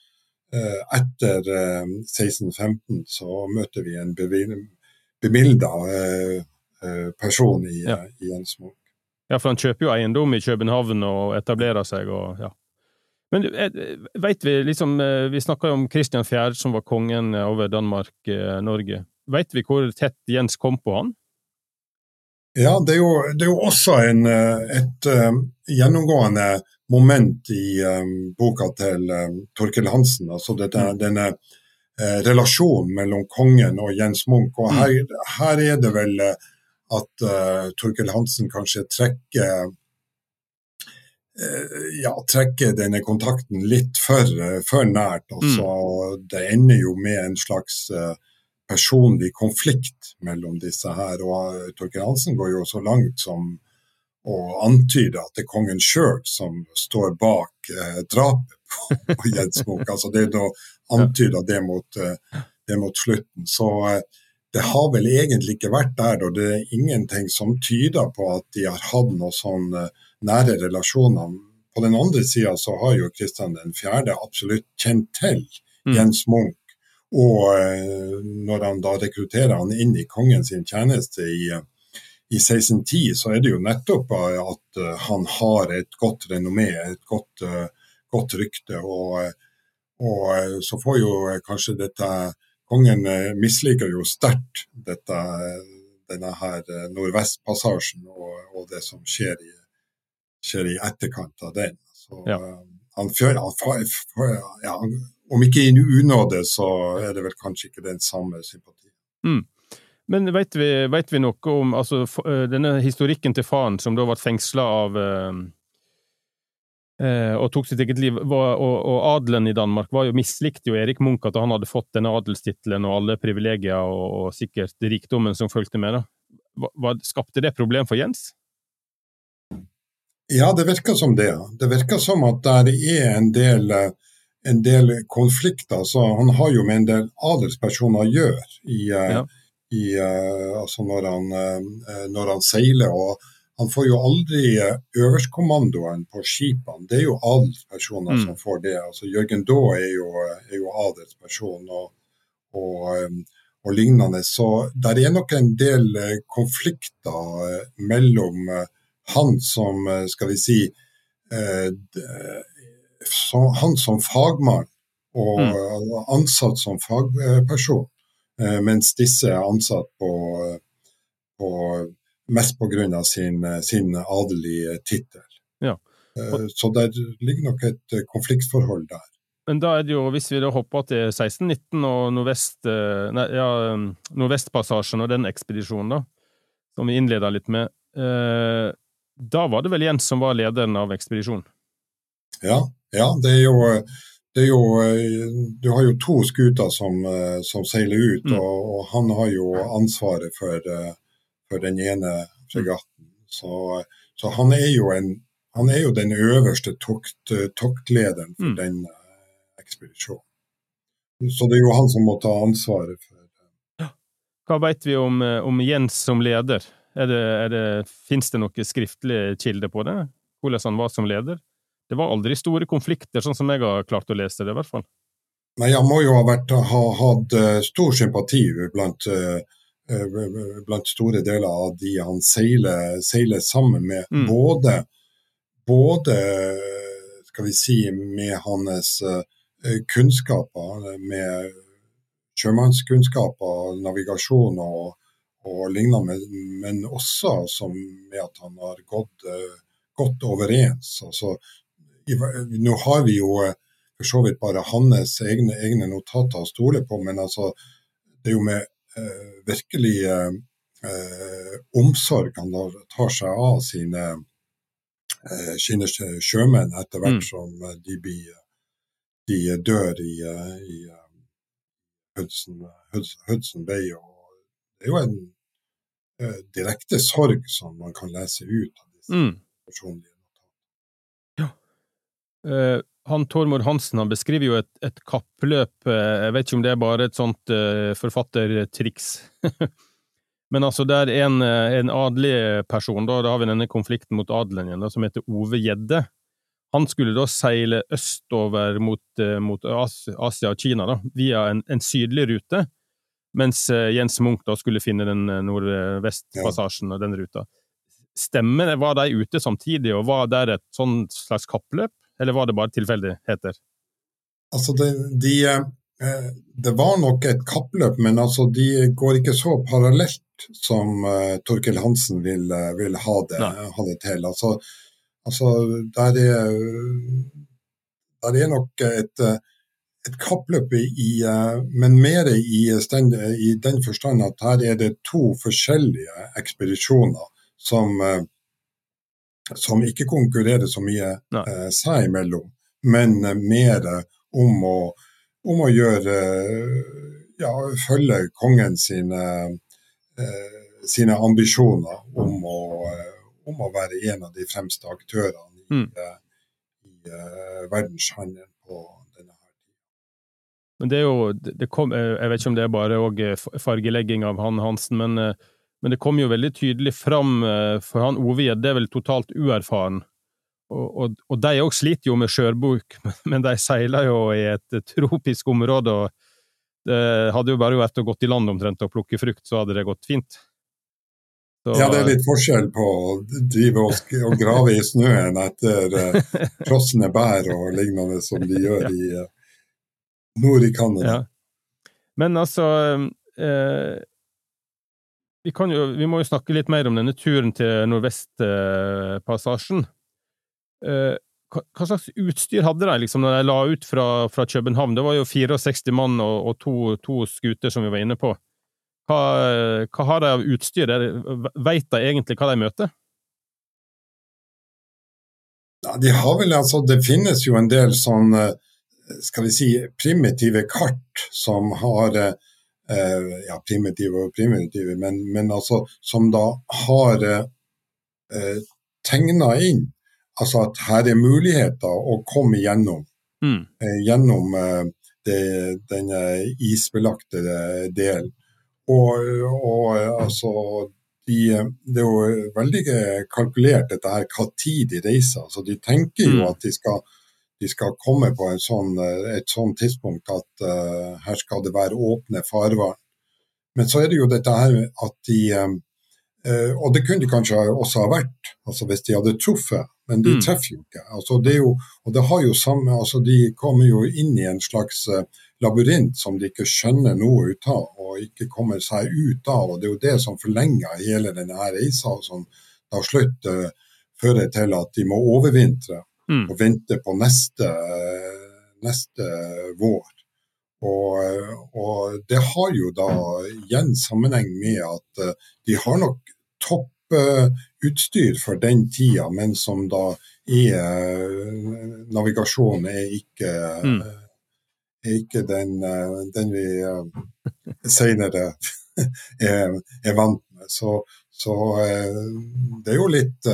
etter uh, seksten femten så møter vi en bemildet uh, uh, person i, ja. uh, i Jens Munch. Ja, for han kjøper jo eiendom i København og etablerer seg, og ja. Men vet vi, liksom, vi snakket om Kristian den fjerde som var kongen over Danmark, Norge. Vet vi hvor tett Jens kom på han? Ja, det er jo, det er jo også en, et um, gjennomgående moment i um, boka til um, Torkel Hansen, altså dette, mm. denne uh, relasjonen mellom kongen og Jens Munk, og her, mm. her er det vel uh, at uh, Torkel Hansen kanskje trekker, uh, ja, trekker denne kontakten litt for, uh, for nært, altså mm. det ender jo med en slags uh, personlig konflikt mellom disse her, og Torkel Hansen går jo så langt som å antyde at det er kongen selv som står bak eh, drapet på, på Jens Munk. Altså det er da antydet det mot, eh, det mot slutten. Så eh, det har vel egentlig ikke vært der, og det er ingenting som tyder på at de har hatt noen sånn eh, nære relasjoner. På den andre siden så har jo Kristian den fjerde absolutt kjent til mm. Jens Munk, og eh, når han da rekrutterer han inn i kongen sin tjeneste i, i seksten ti, så er det jo nettopp at uh, han har et godt renommé, et godt, uh, godt rykte, og, og så får jo kanskje dette, kongen uh, misliker jo sterkt dette, denne her uh, nordvestpassasjen og, og det som skjer i, skjer i etterkant av den. Så ja. uh, han fører, han, ja, han om ikke i unåde, så er det vel kanskje ikke den samme sympatien. Mm. Men vet vi, vet vi noe om altså, denne historikken til faren, som da var fengslet av eh, og tok sitt eget liv, var, og, og adelen i Danmark var jo mislikt jo Erik Munk at han hadde fått denne adelstitlen og alle privilegier og, og sikkert rikdommen som følgte med. Da. Hva, skapte det problem for Jens? Ja, det virker som det. Det virker som at der er en del en del konflikter, så han har jo med en del adelspersoner å gjøre i, ja. i, altså når, han, når han seiler, og han får jo aldri øverstkommandoen på skipene, det er jo adelspersoner mm. som får det, altså Jørgen Daa er jo, er jo adelsperson og, og, og lignende, så der er nok en del konflikter mellom han som, skal vi si, Så han som fagmann og mm. ansatt som fagperson, mens disse er ansatt på, på mest på grunn av sin, sin adelige titel. Ja. Og, så det ligger nok et konfliktforhold der. Men da er det jo, hvis vi da hopper til seksten nitten og nordvest, nei, ja, nordvestpassasjen og den ekspedisjonen da, som vi innleder litt med, eh, da var det vel Jens som var lederen av ekspedisjonen? Ja. Ja, det er jo, det er jo, du har jo to skuter som, som seiler ut, mm. og, og han har jo ansvaret for, for den ene fregatten. Så, så han er jo en, han er jo den øverste tokt, toktlederen for mm. den ekspedisjonen. Så det er jo han som må ta ansvaret for det. Hva vet vi om, om Jens som leder? Er det, er det, finnes det noen skriftlige kilder på det? Hvordan han var som leder? Det var aldri store konflikter, sånn som jeg har klart å lese det i hvert fall. Nei, han må jo ha, vært, ha hatt stor sympati blant, blant store deler av de han seiler, seiler sammen med. Mm. Både, både, skal vi si, med hans kunnskaper, med sjømannskunnskaper, navigasjon og, og lignende, men også som med at han har gått, gått overens. Altså, nå har vi jo for så vidt bare hans egne, egne notater å stole på, men altså, det er jo med eh, virkelig eh, omsorg han tar seg av sine, eh, sine sjømenn etter hvert mm. som de, blir, de dør i, i Hudson, Hudson, Hudson Bay, og det er jo en eh, direkte sorg som man kan lese ut av disse mm. personlige. Uh, han Tormod Hansen, han beskriver jo et, et kappløp, uh, jeg vet ikke om det er bare et sånt uh, forfattertriks, men altså der en, en adelig person, da, da har vi denne konflikten mot adelen igjen, da, som heter Ove Gjedde. Han skulle da seile østover mot, uh, mot Asia, Asia og Kina da, via en, en sydlig rute, mens uh, Jens Munk da skulle finne den nordvestpassasjen og den ruta. stemmer, var de ute samtidig, og var det et sånn slags kappløp, eller var det bare tilfeldigheter? Altså, det, de, det var nok et kappløp, men altså, de går ikke så parallelt som uh, Torkel Hansen vil, vil ha, det, ha det til. Altså, altså der, er, der er nok et, et kappløp i, men mer i, stand, i den forstand at her er det to forskjellige ekspedisjoner som, som ikke konkurrerer så mye uh, seg imellom, men mer om å, om å gjøre, ja, følge kongen sine, uh, sine ambisjoner om å, uh, om å være en av de fremste aktørene i, mm. uh, i uh, verdenshandelen på denne her tiden. Men det er jo, det kom, jeg vet ikke om det er bare også fargelegging av han Hansen, men, men det kom jo veldig tydelig fram, for han Ove Gjedde er vel totalt uerfaren. Og, og, og de også sliter jo med skjørbuk, men de seiler jo i et tropisk område, og det hadde jo bare vært å gått i land omtrent og plukke frukt, så hadde det gått fint. Så, ja, det er litt forskjell på å drive og, og grave i snøen etter uh, krossende bær og lignende som de gjør ja. i uh, nord i Canada. Ja. Men altså, eh, vi, kan jo, vi må jo snakke litt mer om denne turen til Nordvestpassasjen. Uh, hva, hva slags utstyr hadde de liksom, når de la ut fra, fra København? Det var jo sekstifire mann og, og to, to skuter som vi var inne på. Hva, hva har de av utstyr? Vet de egentlig hva de møter? Ja, de har vel, altså, det finnes jo en del sånn, skal vi si, primitive kart som har, uh, ja, primitive og primitive, men, men altså, som da har uh, tegnet inn altså at her er muligheter å komme gjennom, mm. eh, gjennom eh, det, denne isbelagte delen. Og, og altså, de, det er jo veldig kalkulert dette her, hva tid de reiser. Så de tenker jo mm. at de skal, de skal komme på en sånn, et sånn tidspunkt at uh, her skal det være åpne farvann. Men så er det jo dette her at de, uh, og det kunne de kanskje også ha vært, altså hvis de hadde truffet, men de treffer jo ikke. Altså, det er jo, og det har jo samme, altså, de kommer jo inn i en slags uh, labyrint som de ikke skjønner noe ut av, og ikke kommer seg ut av, og det er jo det som forlenger hele denne her reisa, som da slutt uh, fører til at de må overvintre mm. og vente på neste, uh, neste vår. Og, og det har jo da igjen sammenheng med at uh, de har nok topp utstyr for den tida, men som da er navigasjon er ikke, mm. er ikke den, den vi senere er, er vant med. Så, så det er jo litt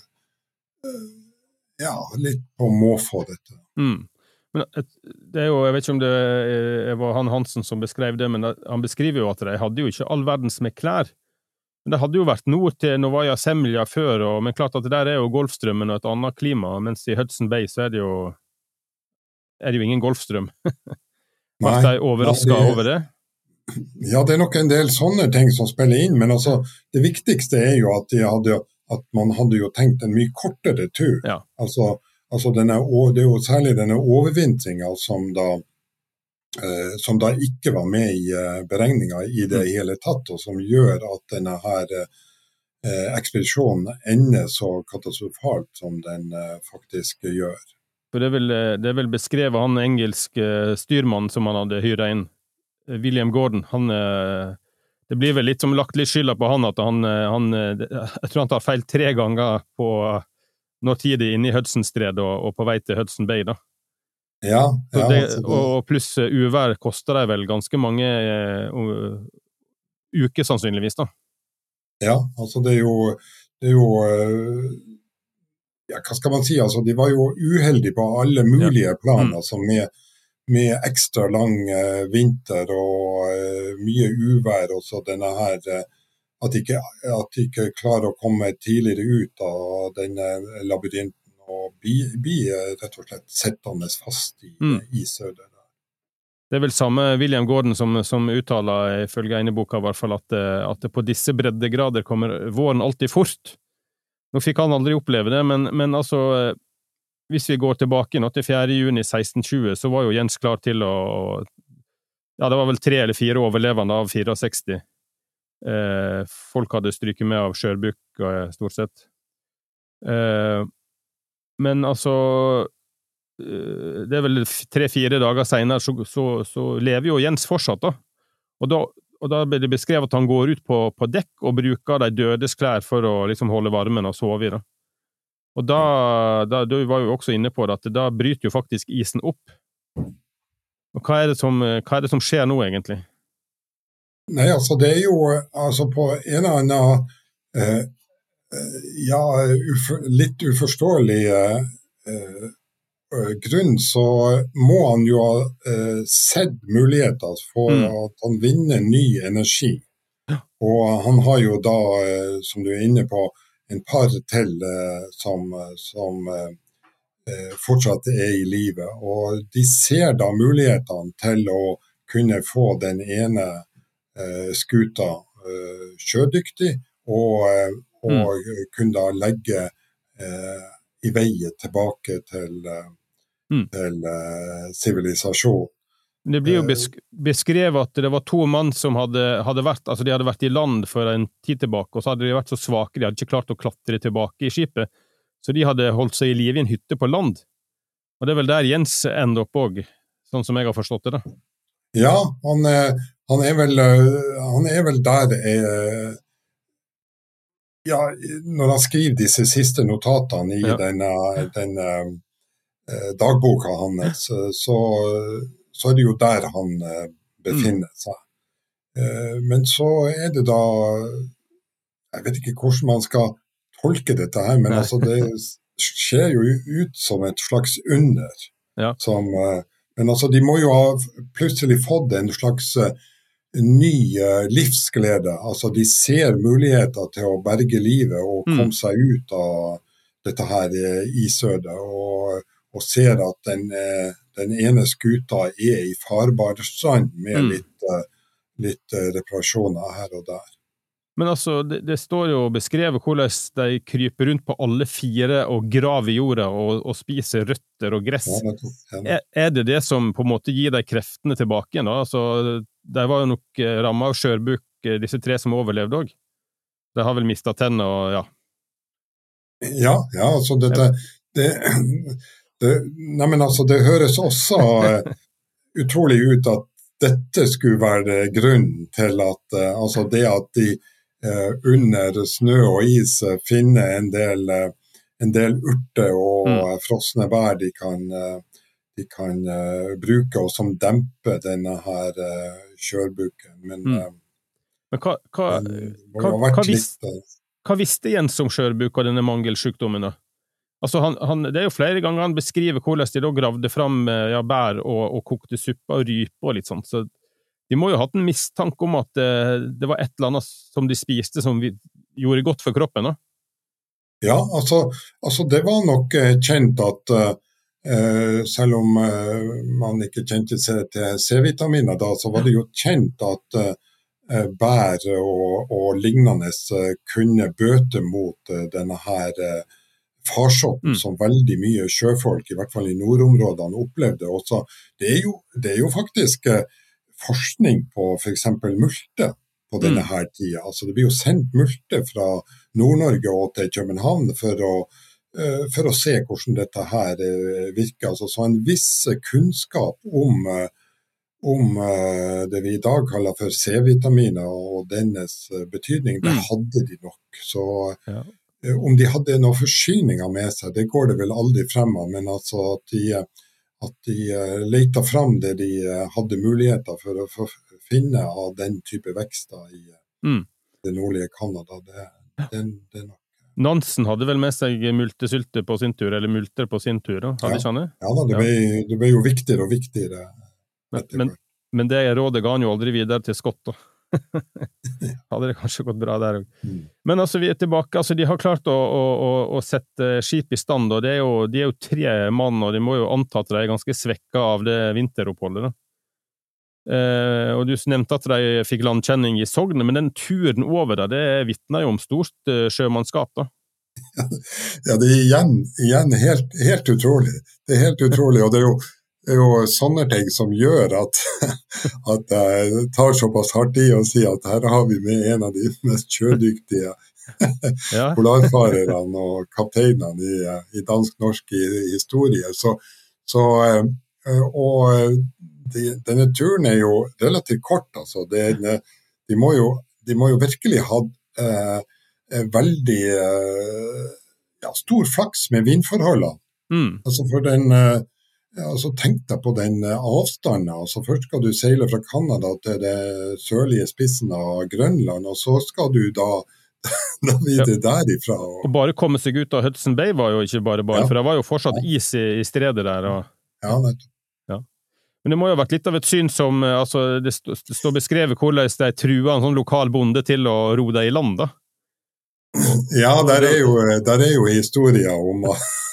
ja, litt på måfå dette. Mm. Men det er jo, jeg vet ikke om det var han Hansen som beskrev det, men han beskriver jo at de hadde jo ikke all verdens med klær. Men det hadde jo vært nord til Novaya Zemlja før, og, men klart at det der er jo Golfstrømmen og et annet klima, mens i Hudson Bay så er det jo, er det jo ingen Golfstrøm. Var de overrasket ja, over det? Ja, det er nok en del sånne ting som spiller inn, men altså, det viktigste er jo at, de hadde, at man hadde jo tenkt en mye kortere tur. Ja. Altså, altså denne, det er jo særlig denne overvintringen som da som da ikke var med i beregningen i det hele tatt, og som gjør at denne her eh, ekspedisjonen ender så katastrofalt som den eh, faktisk gjør. For det er vel, det er vel beskrevet han engelsk styrmann som han hadde hyret inn, William Gordon. Han, det blir vel litt som lagt litt skylda på han, at han, han jeg tror han tar feil tre ganger på når tid er inne i Hudson-stred og, og på vei til Hudson Bay da. Ja, ja det, altså det... og pluss uvær koster det vel ganske mange uh, uker sannsynligvis da. Ja, altså det er jo, det er jo uh, ja, hva skal man si, altså de var jo uheldige på alle mulige ja. planer, mm. altså med, med ekstra lang uh, vinter og uh, mye uvær, og så denne her, uh, at, de ikke, at de ikke klarer å komme tidligere ut av denne labyrinten, og bli, bli rett og slett settende fast i, mm. i sødet. Det er vel samme William Gordon som, som uttaler, ifølge ene boka i hvert fall, at, at det på disse breddegrader kommer våren alltid fort. Nå fikk han aldri oppleve det, men, men altså, hvis vi går tilbake nå til fjerde juni seksten tjue, så var jo Jens klar til å, ja, det var vel tre eller fire overlevende av sekstifire. Eh, folk hadde stryket med av skjørbuk, stort sett. Eh, men altså, det er vel tre-fire dager senere, så, så, så lever jo Jens fortsatt da. Og da, og da ble det beskrevet at han går ut på, på dekk og bruker de dødes klær for å liksom holde varmen og sove i da. Og da, da, du var jo også inne på det, at da bryter jo faktisk isen opp. Og hva er det som, hva er det som skjer nå egentlig? Nei, altså det er jo altså på en eller annen eh, ja, ufor, litt uforståelig eh, grunn, så må han jo ha eh, sett muligheter for mm. at han vinner ny energi. Ja. Og han har jo da, eh, som du er inne på, en par til eh, som, som eh, fortsatt er i livet. Og de ser da mulighetene til å kunne få den ene eh, skuta eh, sjødyktig, og, eh, og mm. kunne da legge eh, i veien tilbake til eh, Mm. til sivilisasjon. Uh, det blir jo besk beskrevet at det var to mann som hadde, hadde vært, altså de hadde vært i land for en tid tilbake, og så hadde de vært så svake, de hadde ikke klart å klatre tilbake i skipet, så de hadde holdt seg i live i en hytte på land. Og det er vel der Jens ender opp også, sånn som jeg har forstått det da. Ja, han, han, er, vel, han er vel der eh, ja, når han skriver disse siste notatene i ja. den, den dagboka hans, så, så er det jo der han befinner seg. Mm. Men så er det da, jeg vet ikke hvordan man skal tolke dette her, men altså det ser jo ut som et slags under. Ja. Som, men altså de må jo ha plutselig fått en slags ny livsglede. Altså de ser muligheter til å berge livet og komme mm. seg ut av dette her isødet, og og ser at den, den ene skuta er i farbar strand med mm. litt, litt reparasjoner her og der. Men altså, det, det står jo beskrevet hvordan de kryper rundt på alle fire og graver i jorda og, og spiser røtter og gress. Ja, det, ja. Er, er det det som på en måte gir de kreftene tilbake igjen da? Altså, de var jo nok rammet av skjørbuk, disse tre som overlevde også. De har vel mistet tennene og ja. Ja, ja, altså dette... Det, Det, nei, men altså, det høres også uh, utrolig ut at dette skulle være grunnen til at uh, altså det at de uh, under snø og is uh, finner en del, uh, en del urter og mm. uh, frosne bær de kan, uh, de kan uh, bruke, og som demper denne her uh, kjørbuken. Men, mm. uh, men hva, hva, hva, hva, visste, hva visste Jens om kjørbuk og denne mangelsjukdommen da? Altså han, han, det er jo flere ganger han beskriver hvordan de da gravde fram ja, bær og, og kokte suppa og rype og litt sånt, så de må jo ha hatt en mistanke om at det, det var et eller annet som de spiste som vi, gjorde godt for kroppen da? Ja, altså, altså det var nok uh, kjent at uh, selv om uh, man ikke kjente seg til C-vitaminer da, så var det jo kjent at uh, bær og, og lignende uh, kunne bøte mot uh, denne her uh, farsotten mm. som veldig mye sjøfolk, i hvert fall i nordområdene, opplevde også. Det er jo, det er jo faktisk eh, forskning på for eksempel multe på denne mm. her tida. Altså det blir jo sendt multe fra Nord-Norge og til København for å, eh, for å se hvordan dette her eh, virker. Altså, så en viss kunnskap om, eh, om eh, det vi i dag kaller for C-vitaminer og dennes eh, betydning, det hadde de nok. Så ja. Om de hadde noen forsyninger med seg, det går det vel aldri frem av, men altså at de, at de leter fram det de hadde muligheter for å for finne av den type vekster i mm. det nordlige Kanada, det, det, det er nok. Nansen hadde vel med seg multesylte på sin tur, eller multer på sin tur, da? Hadde ja. Ikke han det? Ja, da, det, ble, det ble jo viktigere og viktigere. Men, men, men det rådet ga han jo aldri videre til Scott, da. Hadde det kanskje gått bra der også. Mm. Men altså vi er tilbake, altså de har klart å, å, å, å sette skip i stand, og det er jo, de er jo tre mann, og de må jo anta at de er ganske svekket av det vinteroppholdet da. Eh, og du nevnte at de fikk landkjenning i Sogn, men den turen over da, det vittner jo om stort uh, sjømannskap da. Ja, det er igjen, igjen helt, helt utrolig. Det er helt utrolig, og det er jo, det er jo sånne ting som gjør at, at jeg tar såpass hardt i å si at her har vi med en av de mest kjødyktige ja. polarfarerne og kapteinene i, i dansk-norsk historie. Så, så, og de, denne turen er jo relativt kort, altså. Det, de, må jo, de må jo virkelig ha eh, veldig eh, ja, stor flaks med vindforholdene. Mm. Altså for den... Eh, Ja, så tenk deg på den avstanden. Altså først skal du seile fra Kanada til det sørlige spissen av Grønland, og så skal du da, da videre ja. derifra. Og... og bare komme seg ut av Hudson Bay var jo ikke bare bare, ja. for det var jo fortsatt ja. is i, i stredet der. Og... Ja, nettopp. Ja. Men det må jo ha vært litt av et syn som, altså det står beskrevet hvordan de trua en sånn lokal bonde til å ro deg i land da. Ja, der er jo, der er jo historier om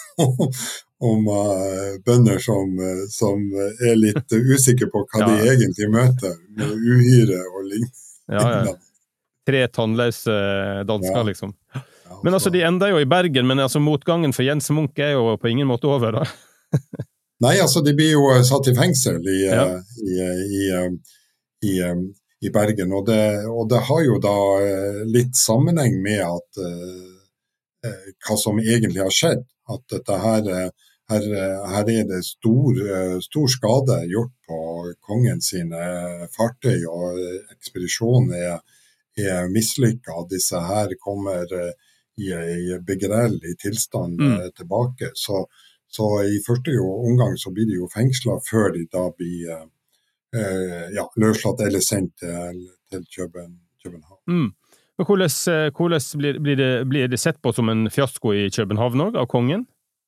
om uh, bønder som, uh, som er litt usikre på hva ja. de egentlig møter, med uhyre og lignende. Ja, ja. Tre tannløse dansker, ja. liksom. Ja, men altså, de ender jo i Bergen, men altså, motgangen for Jens Munch er jo på ingen måte over, da. Nei, altså, de blir jo satt i fengsel i, ja. uh, i, i, uh, i, um, i Bergen, og det, og det har jo da uh, litt sammenheng med at uh, uh, hva som egentlig har skjedd, at dette her uh, Her, her er det stor, stor skade gjort på kongen sine fartøy, og ekspedisjonen er, er mislykket. Disse her kommer i en begrellig tilstand mm. tilbake. Så, så i første omgang så blir de jo fengslet før de da blir eh, ja, løslatt eller sendt til, til København. Mm. Men hvordan, hvordan blir, blir, det, blir det sett på som en fiasko i København også, av kongen?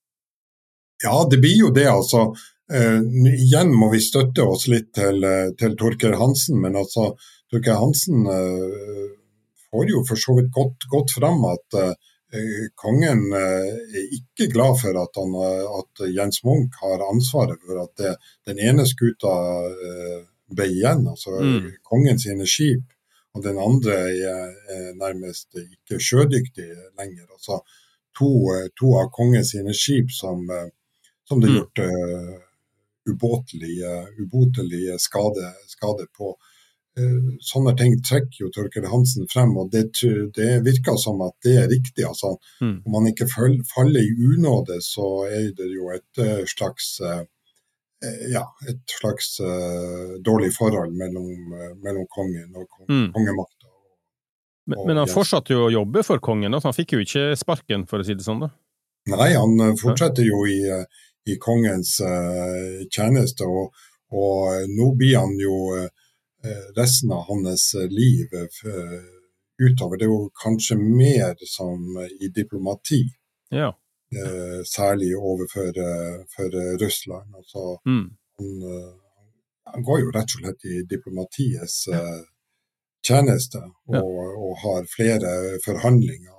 Ja, det blir jo det, altså. Uh, igjen må vi støtte oss litt til, til Torker Hansen, men altså, Torker Hansen uh, får jo for så vidt godt, godt frem at uh, kongen uh, er ikke glad for at, han, uh, at Jens Munch har ansvaret for at det, den ene skuta uh, ble igjen, altså mm. kongen sine skip, og den andre er, er nærmest ikke sjødyktig lenger. Altså, to, to av kongen sine skip som uh, som det har gjort uh, ubåtelige, ubåtelige skade, skade på. Uh, sånne ting trekker jo Torker Hansen frem, og det, det virker som at det er riktig. Altså, mm. Om man ikke faller i unåde, så er det jo et uh, slags, uh, ja, et slags uh, dårlig forhold mellom, uh, mellom kongen og kong, mm. kongemakta. Men, og, men han fortsatte jo å jobbe for kongen, da? Han fikk jo ikke sparken, for å si det sånn da? Nei, han fortsetter jo i i kongens uh, tjeneste, og, og nå blir han jo uh, resten av hans liv uh, utover. Det er jo kanskje mer som i diplomati, ja. uh, særlig overfor uh, for Russland. Altså, mm. han, uh, han går jo rett og slett i diplomatiets uh, tjeneste, og, ja. og har flere forhandlinger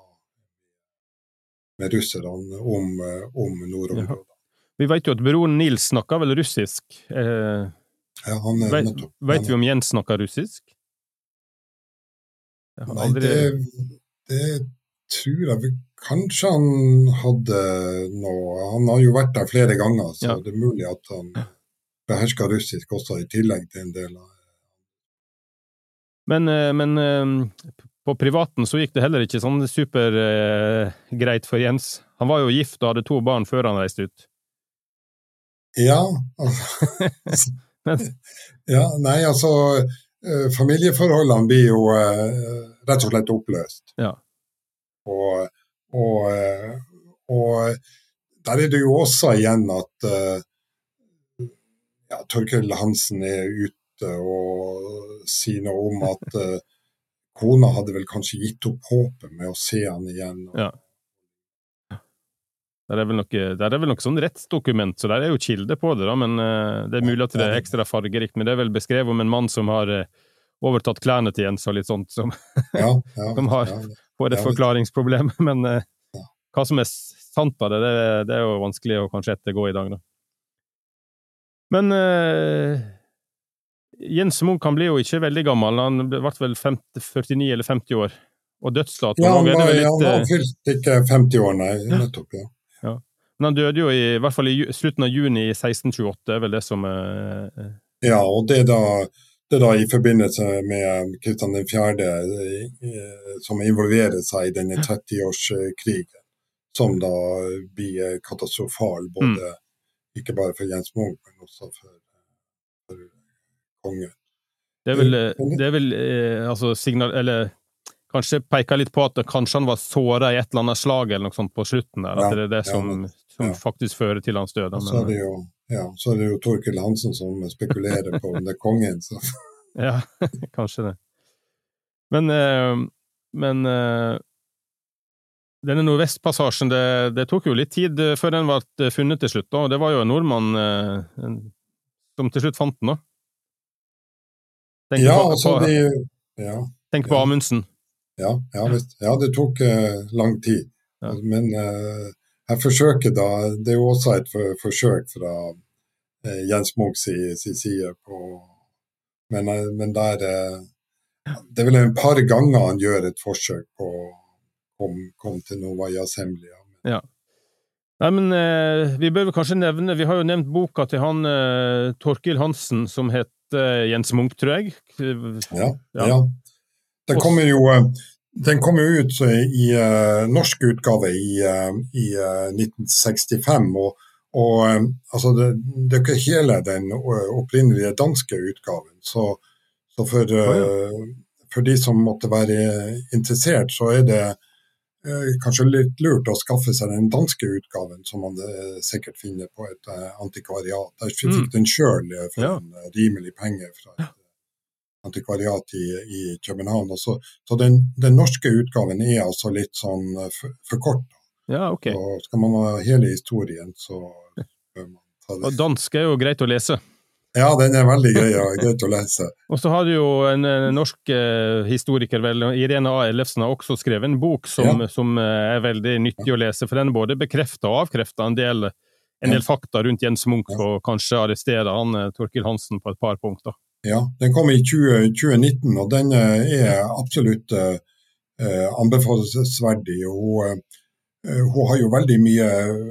med russerne om, uh, om nordområdet. Ja. Vi vet jo at broren Nils snakker vel russisk. Eh, ja, han er vet, nettopp. Vet vi om Jens snakker russisk? Nei, aldri... det, det tror jeg vel kanskje han hadde noe. Han har jo vært der flere ganger, så ja. det er mulig at han behersker russisk også i tillegg til en del av. Men, men på privaten så gikk det heller ikke sånn super eh, greit for Jens. Han var jo gift og hadde to barn før han reiste ut. Ja, altså, ja, nei, altså, familieforholdene blir jo uh, rett og slett oppløst. Ja. Og, og, og der er det jo også igjen at uh, ja, Torkel Hansen er ute og sier noe om at uh, kona hadde vel kanskje gitt opp håpet med å se han igjen. Og, ja. Det er vel noe, det er vel noe sånn rettsdokument, så der er jo kilde på det da, men uh, det er mulig at det er ekstra fargerikt, men det er vel beskrevet om en mann som har uh, overtatt klærne til Jens og litt sånt, som, ja, ja, som har ja, får et forklaringsproblem, men uh, ja. hva som er sant av det, det, det er jo vanskelig å kanskje ettergå i dag da. Men uh, Jens Munch, han blir jo ikke veldig gammel, han ble vel femti, førtini eller femti år, Og dødsdato, Ja, han er det var, vel han litt... var fylt ikke femti år, nei, nettopp, ja. Ja. Men han døde jo i, i hvert fall i slutten av juni i seksten tjueåtte, er vel det som... Eh, Ja, og det da, det da i forbindelse med Kristian den fjerde, eh, som involverer seg i denne tretti-årskrigen, som da blir katastrofal, både, mm. ikke bare for Jens Munk, men også for, for kongen. Det er vel, det er vel eh, altså signal, eller kanskje peker litt på at kanskje han var såret i et eller annet slag eller noe sånt på slutten der, at ja, det er det som, ja, som ja. faktisk fører til hans død. Og så er det jo, ja, så er det jo Torkild Hansen som spekulerer på om det er kongen. Så. Ja, kanskje det. Men, eh, men eh, denne nordvestpassasjen, det, det tok jo litt tid før den var funnet til slutt, og det var jo en nordmann eh, som til slutt fant den da. Tenk ja, på, altså på, de... Ja, tenk på ja. Amundsen. Ja, ja, visst. Ja, det tok uh, lang tid. Ja. Men uh, jeg forsøker da, det er jo også et for, forsøk fra uh, Jens Munks si, side på, men, uh, men der, uh, det er vel en par ganger han gjør et forsøk på å komme kom til Novaja Zemlja. Ja. Nei, men uh, vi bør vel kanskje nevne, vi har jo nevnt boka til han uh, Torkild Hansen, som heter Jens Munk, tror jeg. Ja, ja. ja. Den kommer jo den kommer ut i uh, norsk utgave i, uh, i uh, nitten sekstifem, og, og uh, altså det, det er ikke hele den opprinnelige danske utgaven, så, så for, uh, for de som måtte være interessert, så er det uh, kanskje litt lurt å skaffe seg den danske utgaven, som man uh, sikkert finner på et uh, antikvariat. Jeg fikk mm. den selv uh, for ja. en uh, rimelig penger fra et antikvariat i, i København. Så, så den, den norske utgaven er altså litt sånn for, for kort. Ja, ok. Så skal man ha hele historien, så bør man ta det. Og dansk er jo greit å lese. Ja, den er veldig grei og greit å lese. Og så har du jo en, en norsk eh, historiker, vel, Irene A. Ellefsen, har også skrevet en bok som, ja. som er veldig nyttig ja. å lese, for den både bekrefter og avkrefter en del, en del ja. fakta rundt Jens Munk, ja. og kanskje arresterer han Torkild Hansen på et par punkter. Ja, den kom i tjue nitten, og den er absolutt eh, anbefalesverdig, og eh, hun har jo veldig mye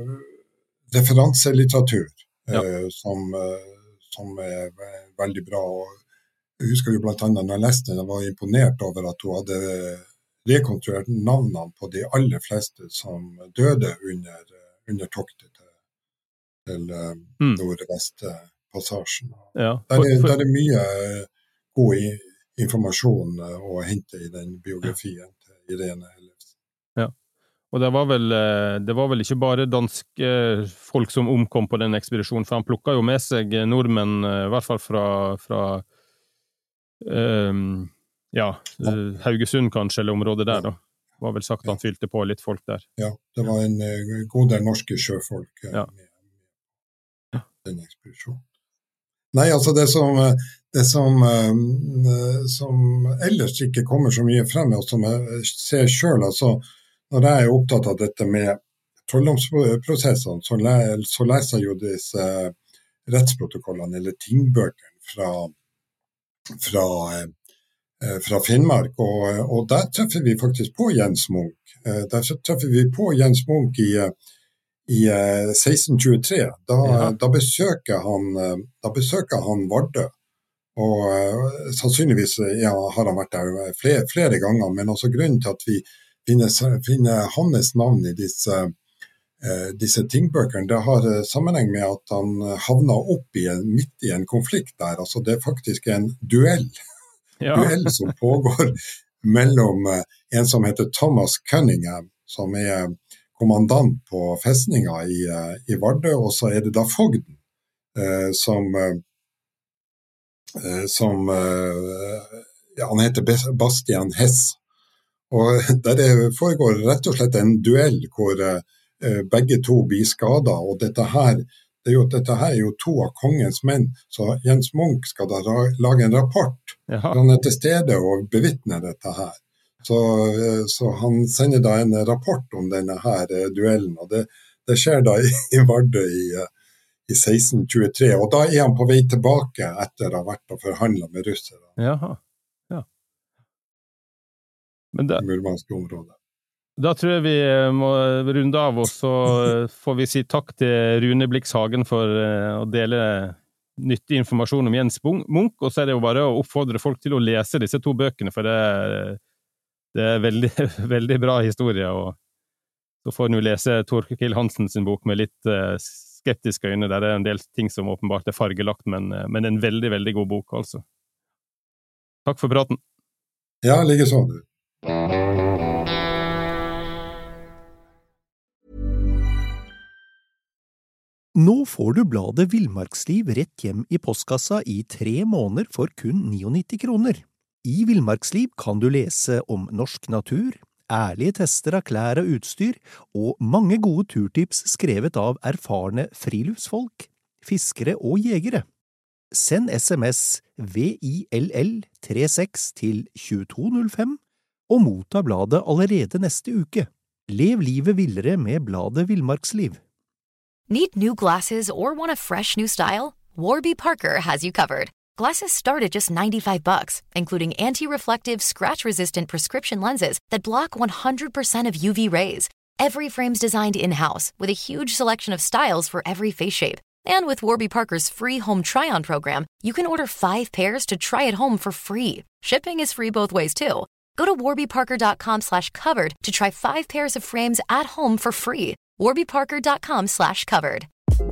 referanselitteratur ja. eh, som, som er veldig bra. Og jeg husker jo blant annet når jeg leste den, jeg var imponert over at hun hadde rekonstruert navnene på de aller fleste som døde under, under toktet til, til eh, mm. nordvest passasjen. Ja, for, der, er, der er mye god informasjon å hente i den biografien til Irene Ellefsen. Ja, og det var, vel, det var vel ikke bare danske folk som omkom på den ekspedisjonen, for han plukket jo med seg nordmenn, i hvert fall fra, fra um, ja, Haugesund kanskje, eller området der da. Det var vel sagt han fylte på litt folk der. Ja, det var en god del norske sjøfolk ja. med, med den ekspedisjonen. Nei, altså det som, det som, som ellers ikke kommer så mye frem, og som jeg ser selv, altså når jeg er opptatt av dette med trolldomsprosessene, så, så leser jeg jo disse rettsprotokollene, eller tingbøkene fra, fra, fra Finnmark, og, og der treffer vi faktisk på Jens Munk. Der treffer vi på Jens Munk i I uh, seksten tjuetre, da, ja. da, besøker han, uh, da besøker han Vardø, og uh, sannsynligvis ja, har han vært der flere, flere ganger, men også grunnen til at vi finner, finner hans navn i disse, uh, disse tingbøkene, det har uh, sammenheng med at han havner opp i en, midt i en konflikt der, altså det er faktisk en duell, ja. duell som pågår mellom uh, en som heter Thomas Cunningham, som er kommandant på festninga i, i Vardø, og så er det da fogden eh, som, eh, som eh, ja, han heter Bastian Hess. Og der foregår rett og slett en duell hvor eh, begge to blir skadet, og dette her, det er jo, dette her er jo to av kongens menn, så Jens Munk skal da lage en rapport. Jaha. Han er til stede og bevitner dette her. Så, så han sender da en rapport om denne her duellen, og det, det skjer da i, i Vardø i, i seksten tjuetre, og da er han på vei tilbake etter å ha vært og forhandlet med russere. Jaha, ja. Men det murmanske området. Da tror jeg vi må runde av, og så får vi si takk til Rune Blix Hagen for å dele nyttig informasjon om Jens Munch, og så er det jo bare å oppfordre folk til å lese disse to bøkene, for det er, det er veldig, veldig bra historie, og så får du lese Torkild Hansen sin bok med litt skeptiske øyne, der det er en del ting som åpenbart er fargelagt, men, men en veldig, veldig god bok, altså. Takk for praten. Ja, like sånn. Nå får du bladet Villmarksliv rett hjem i postkassa i tre måneder for kun nittini kroner. I Villmarksliv kan du lese om norsk natur, ærlige tester av klær og utstyr, og mange gode turtips skrevet av erfarne friluftsfolk, fiskere og jegere. Send sms V I L L trettiseks til tjueto null fem og motta bladet allerede neste uke. Lev livet villere med bladet Villmarksliv. Need new glasses or want a fresh new style? Warby Parker has you covered. Glasses start at just ninety-five bucks, including anti-reflective, scratch-resistant prescription lenses that block one hundred percent of U V rays. Every frame's designed in-house, with a huge selection of styles for every face shape. And with Warby Parker's free home try-on program, you can order five pairs to try at home for free. Shipping is free both ways, too. Go to warbyparker.com slash covered to try five pairs of frames at home for free. warbyparker.com slash covered.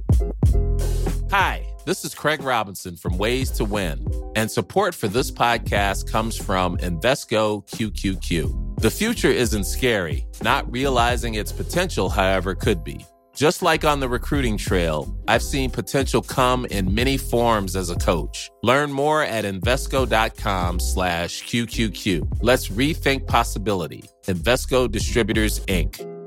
Hi, this is Craig Robinson from Ways to Win, and support for this podcast comes from Invesco Q Q Q. The future isn't scary. Not realizing its potential, however, could be. Just like on the recruiting trail, I've seen potential come in many forms as a coach. Learn more at Invesco.com slash QQQ. Let's rethink possibility. Invesco Distributors, Incorporated.